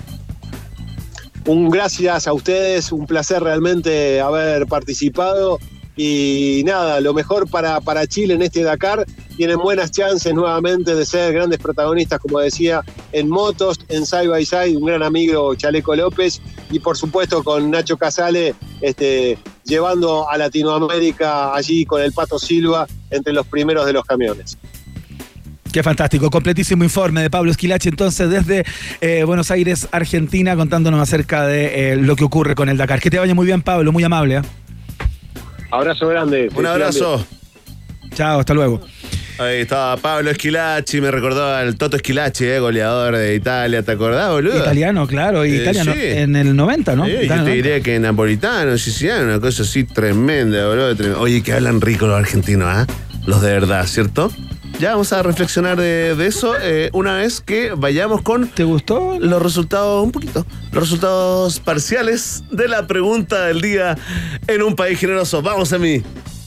Un gracias a ustedes, un placer realmente haber participado. Y nada, lo mejor para, para Chile en este Dakar. Tienen buenas chances nuevamente de ser grandes protagonistas, como decía, en motos, en side by side, un gran amigo Chaleco López, y por supuesto con Nacho Casale, este, llevando a Latinoamérica allí con el Pato Silva entre los primeros de los camiones. Qué fantástico, completísimo informe de Pablo Esquilache, entonces desde eh, Buenos Aires, Argentina, contándonos acerca de eh, lo que ocurre con el Dakar. Que te vaya muy bien, Pablo, muy amable. ¿eh? Abrazo grande. Un abrazo. Chao, hasta luego. Ahí estaba Pablo Esquilachi, me recordó al Toto Esquilachi, eh, goleador de Italia, ¿te acordás, boludo? Italiano, claro, Eh, italiano. sí. En el noventa, ¿no? Sí, yo Italiano, te ¿no? diría que napolitano, siciliano, una cosa así tremenda, boludo. tremenda. Oye, que hablan rico los argentinos, ¿ah? Los de verdad, ¿cierto? Ya vamos a reflexionar de, de eso eh, una vez que vayamos con... ¿Te gustó? Los resultados, un poquito, los resultados parciales de la pregunta del día en un país generoso. Vamos a mí.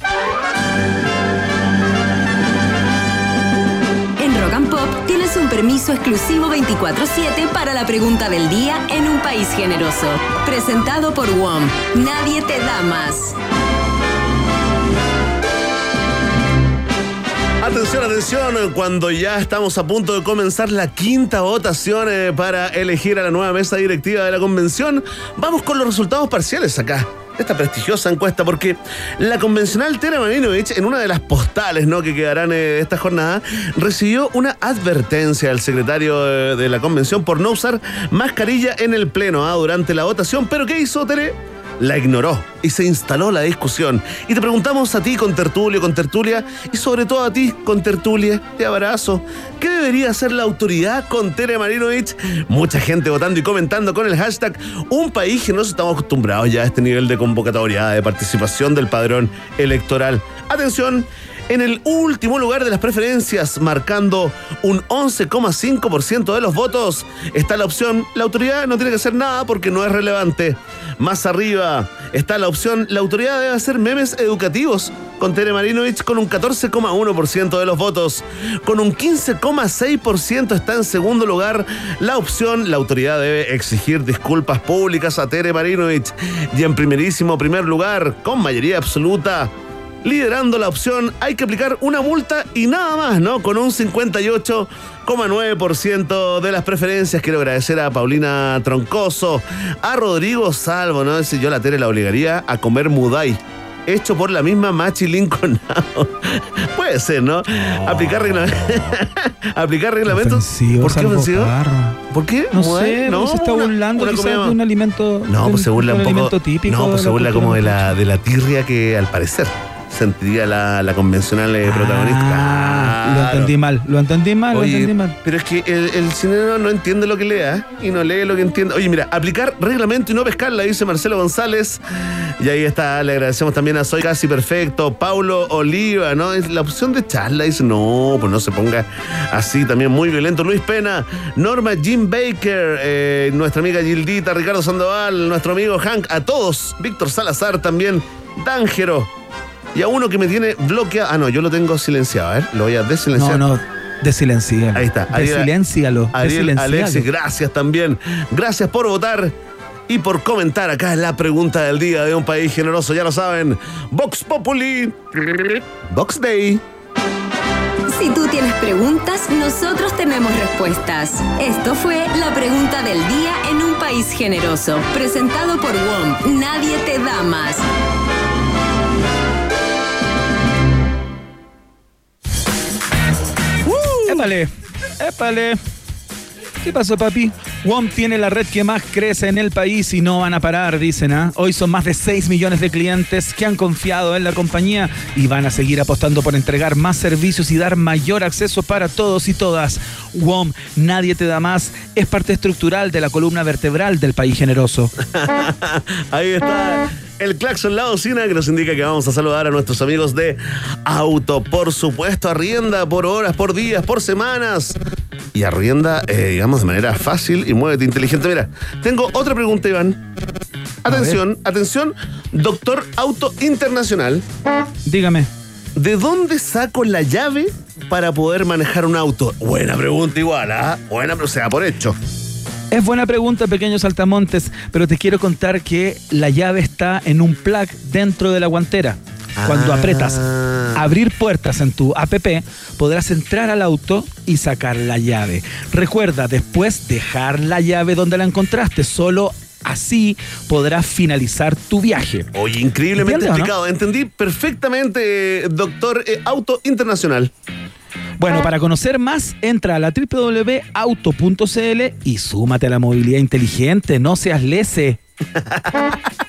En Rock and Pop tienes un permiso exclusivo veinticuatro siete para la pregunta del día en un país generoso. Presentado por W O M. Nadie te da más. Atención, atención, cuando ya estamos a punto de comenzar la quinta votación eh, para elegir a la nueva mesa directiva de la convención, vamos con los resultados parciales acá. Esta prestigiosa encuesta, porque la convencional Tere Marinovich, en una de las postales, ¿no?, que quedarán eh, de esta jornada, recibió una advertencia del secretario eh, de la convención por no usar mascarilla en el pleno ¿ah? durante la votación. ¿Pero qué hizo Tere? La ignoró y se instaló la discusión. Y te preguntamos a ti, con tertulio, con tertulia, y sobre todo a ti, con tertulia, te abrazo, ¿qué debería hacer la autoridad con Tere Marinovich? Mucha gente votando y comentando con el hashtag Un País Generoso. Estamos acostumbrados ya a este nivel de convocatoria, de participación del padrón electoral. Atención, en el último lugar de las preferencias, marcando un once coma cinco por ciento de los votos, está la opción la autoridad no tiene que hacer nada porque no es relevante. Más arriba está la opción la autoridad debe hacer memes educativos, con Tere Marinovich con un catorce coma uno por ciento de los votos. Con un quince coma seis por ciento está en segundo lugar la opción la autoridad debe exigir disculpas públicas a Tere Marinovich. Y en primerísimo primer lugar, con mayoría absoluta, liderando la opción hay que aplicar una multa y nada más, ¿no? Con un cincuenta y ocho coma nueve por ciento de las preferencias. Quiero agradecer a Paulina Troncoso, a Rodrigo Salvo, ¿no? Si yo la Tere la obligaría a comer mudai, hecho por la misma Machi Lincoln. Puede ser, ¿no? Oh. Aplicar reglamentos. Aplicar reglamentos. Ofensivo, ¿Por qué ofensivo? Carro. ¿Por qué? No Mudai, sé, no, se está una, burlando una quizás comida... de un alimento. No, pues se burla un, un poco. Típico no, pues se burla como de la, de la tirria que al parecer sentiría la, la convencional eh, ah, protagonista. Claro. Lo entendí mal, lo entendí mal, Oye, lo entendí mal. Pero es que el, el cinero no entiende lo que lea y no lee lo que entiende. Oye, mira, aplicar reglamento y no pescarla, dice Marcelo González. Y ahí está, le agradecemos también a Soy Casi Perfecto, Paulo Oliva, ¿no? Es la opción de charla, dice, no, pues no se ponga así, también muy violento. Luis Pena, Norma Jim Baker, eh, nuestra amiga Gildita, Ricardo Sandoval, nuestro amigo Hank, a todos, Víctor Salazar también, Dángero. Y a uno que me tiene bloqueado. Ah, no, yo lo tengo silenciado. A ver, lo voy a desilenciar. No, no, desilencialo. Ahí está. Desilencialo. Ariel Alexis, gracias también. Gracias por votar y por comentar acá la pregunta del día de un país generoso. Ya lo saben. Vox Populi. Vox Day. Si tú tienes preguntas, nosotros tenemos respuestas. Esto fue la pregunta del día en un país generoso. Presentado por W O M. Nadie te da más. Épale, épale. ¿Qué pasó, papi? W O M tiene la red que más crece en el país y no van a parar, dicen, ¿ah? ¿eh? Hoy son más de seis millones de clientes que han confiado en la compañía y van a seguir apostando por entregar más servicios y dar mayor acceso para todos y todas. W O M, nadie te da más, es parte estructural de la columna vertebral del país generoso. Ahí está el claxon, la bocina, que nos indica que vamos a saludar a nuestros amigos de Auto. Por supuesto, arrienda por horas, por días, por semanas. Y arrienda, eh, digamos, de manera fácil y muévete inteligente. Mira, tengo otra pregunta, Iván. Atención, atención, doctor Auto Internacional. Dígame. ¿De dónde saco la llave para poder manejar un auto? Buena pregunta igual, ¿ah? ¿eh? Buena, pero sea por hecho. Es buena pregunta, pequeños saltamontes, pero te quiero contar que la llave está en un plug dentro de la guantera. Cuando ah. apretas abrir puertas en tu app, podrás entrar al auto y sacar la llave. Recuerda, después dejar la llave donde la encontraste, solo así podrás finalizar tu viaje. Oye, increíblemente explicado. ¿No? Entendí perfectamente, doctor eh, Auto Internacional. Bueno, para conocer más, entra a la doble u doble u doble u punto auto punto c l y súmate a la movilidad inteligente. No seas lese.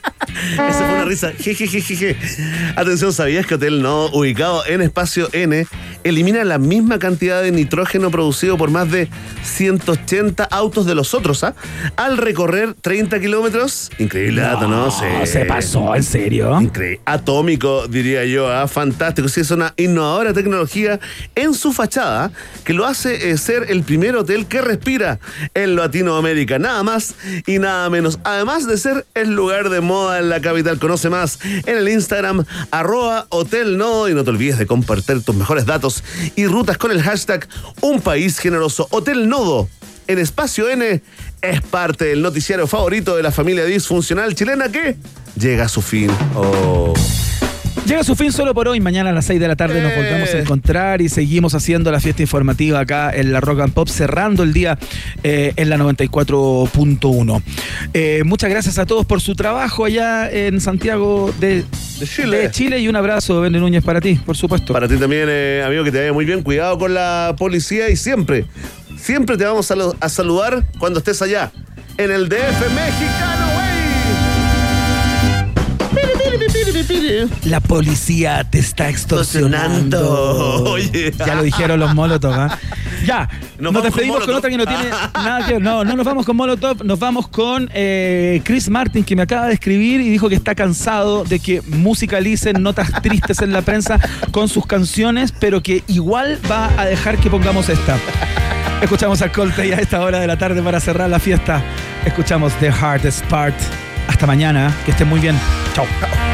Esa fue una risa. Jejejeje. Atención, ¿sabías que Hotel Nodo, ubicado en Espacio N, elimina la misma cantidad de nitrógeno producido por más de ciento ochenta autos de los otros, ¿ah? Al recorrer treinta kilómetros? Increíble dato, ¿no? Sí. Se pasó, ¿en serio? Increíble. Atómico, diría yo, ¿ah? Fantástico. Sí, es una innovadora tecnología en su fachada que lo hace eh, ser el primer hotel que respira en Latinoamérica. Nada más y nada menos. Además de ser el lugar de moda en la capital. Conoce más en el Instagram arroba Hotel Nodo y no te olvides de compartir tus mejores datos y rutas con el hashtag Un País Generoso. Hotel Nodo en Espacio N es parte del noticiario favorito de la familia disfuncional chilena que llega a su fin. Oh. Llega a su fin solo por hoy. Mañana a las seis de la tarde eh. nos volvemos a encontrar y seguimos haciendo la fiesta informativa acá en la Rock and Pop, cerrando el día eh, en la noventa y cuatro punto uno. Eh, muchas gracias a todos por su trabajo allá en Santiago de, de, Chile. de Chile y un abrazo, Bene Núñez, para ti, por supuesto. Para ti también, eh, amigo, que te vaya muy bien. Cuidado con la policía y siempre, siempre te vamos a, a saludar cuando estés allá en el D F mexicano, güey. La policía te está extorsionando. Oye. Ya lo dijeron los Molotov, ¿eh? Ya, nos, nos despedimos con, con otra que no tiene nada que ver. No, no nos vamos con Molotov, nos vamos con eh, Chris Martin, que me acaba de escribir y dijo que está cansado de que musicalicen notas tristes en la prensa con sus canciones, pero que igual va a dejar que pongamos esta. Escuchamos a Coldplay a esta hora de la tarde para cerrar la fiesta. Escuchamos The Hardest Part. Hasta mañana, que estén muy bien. Chao.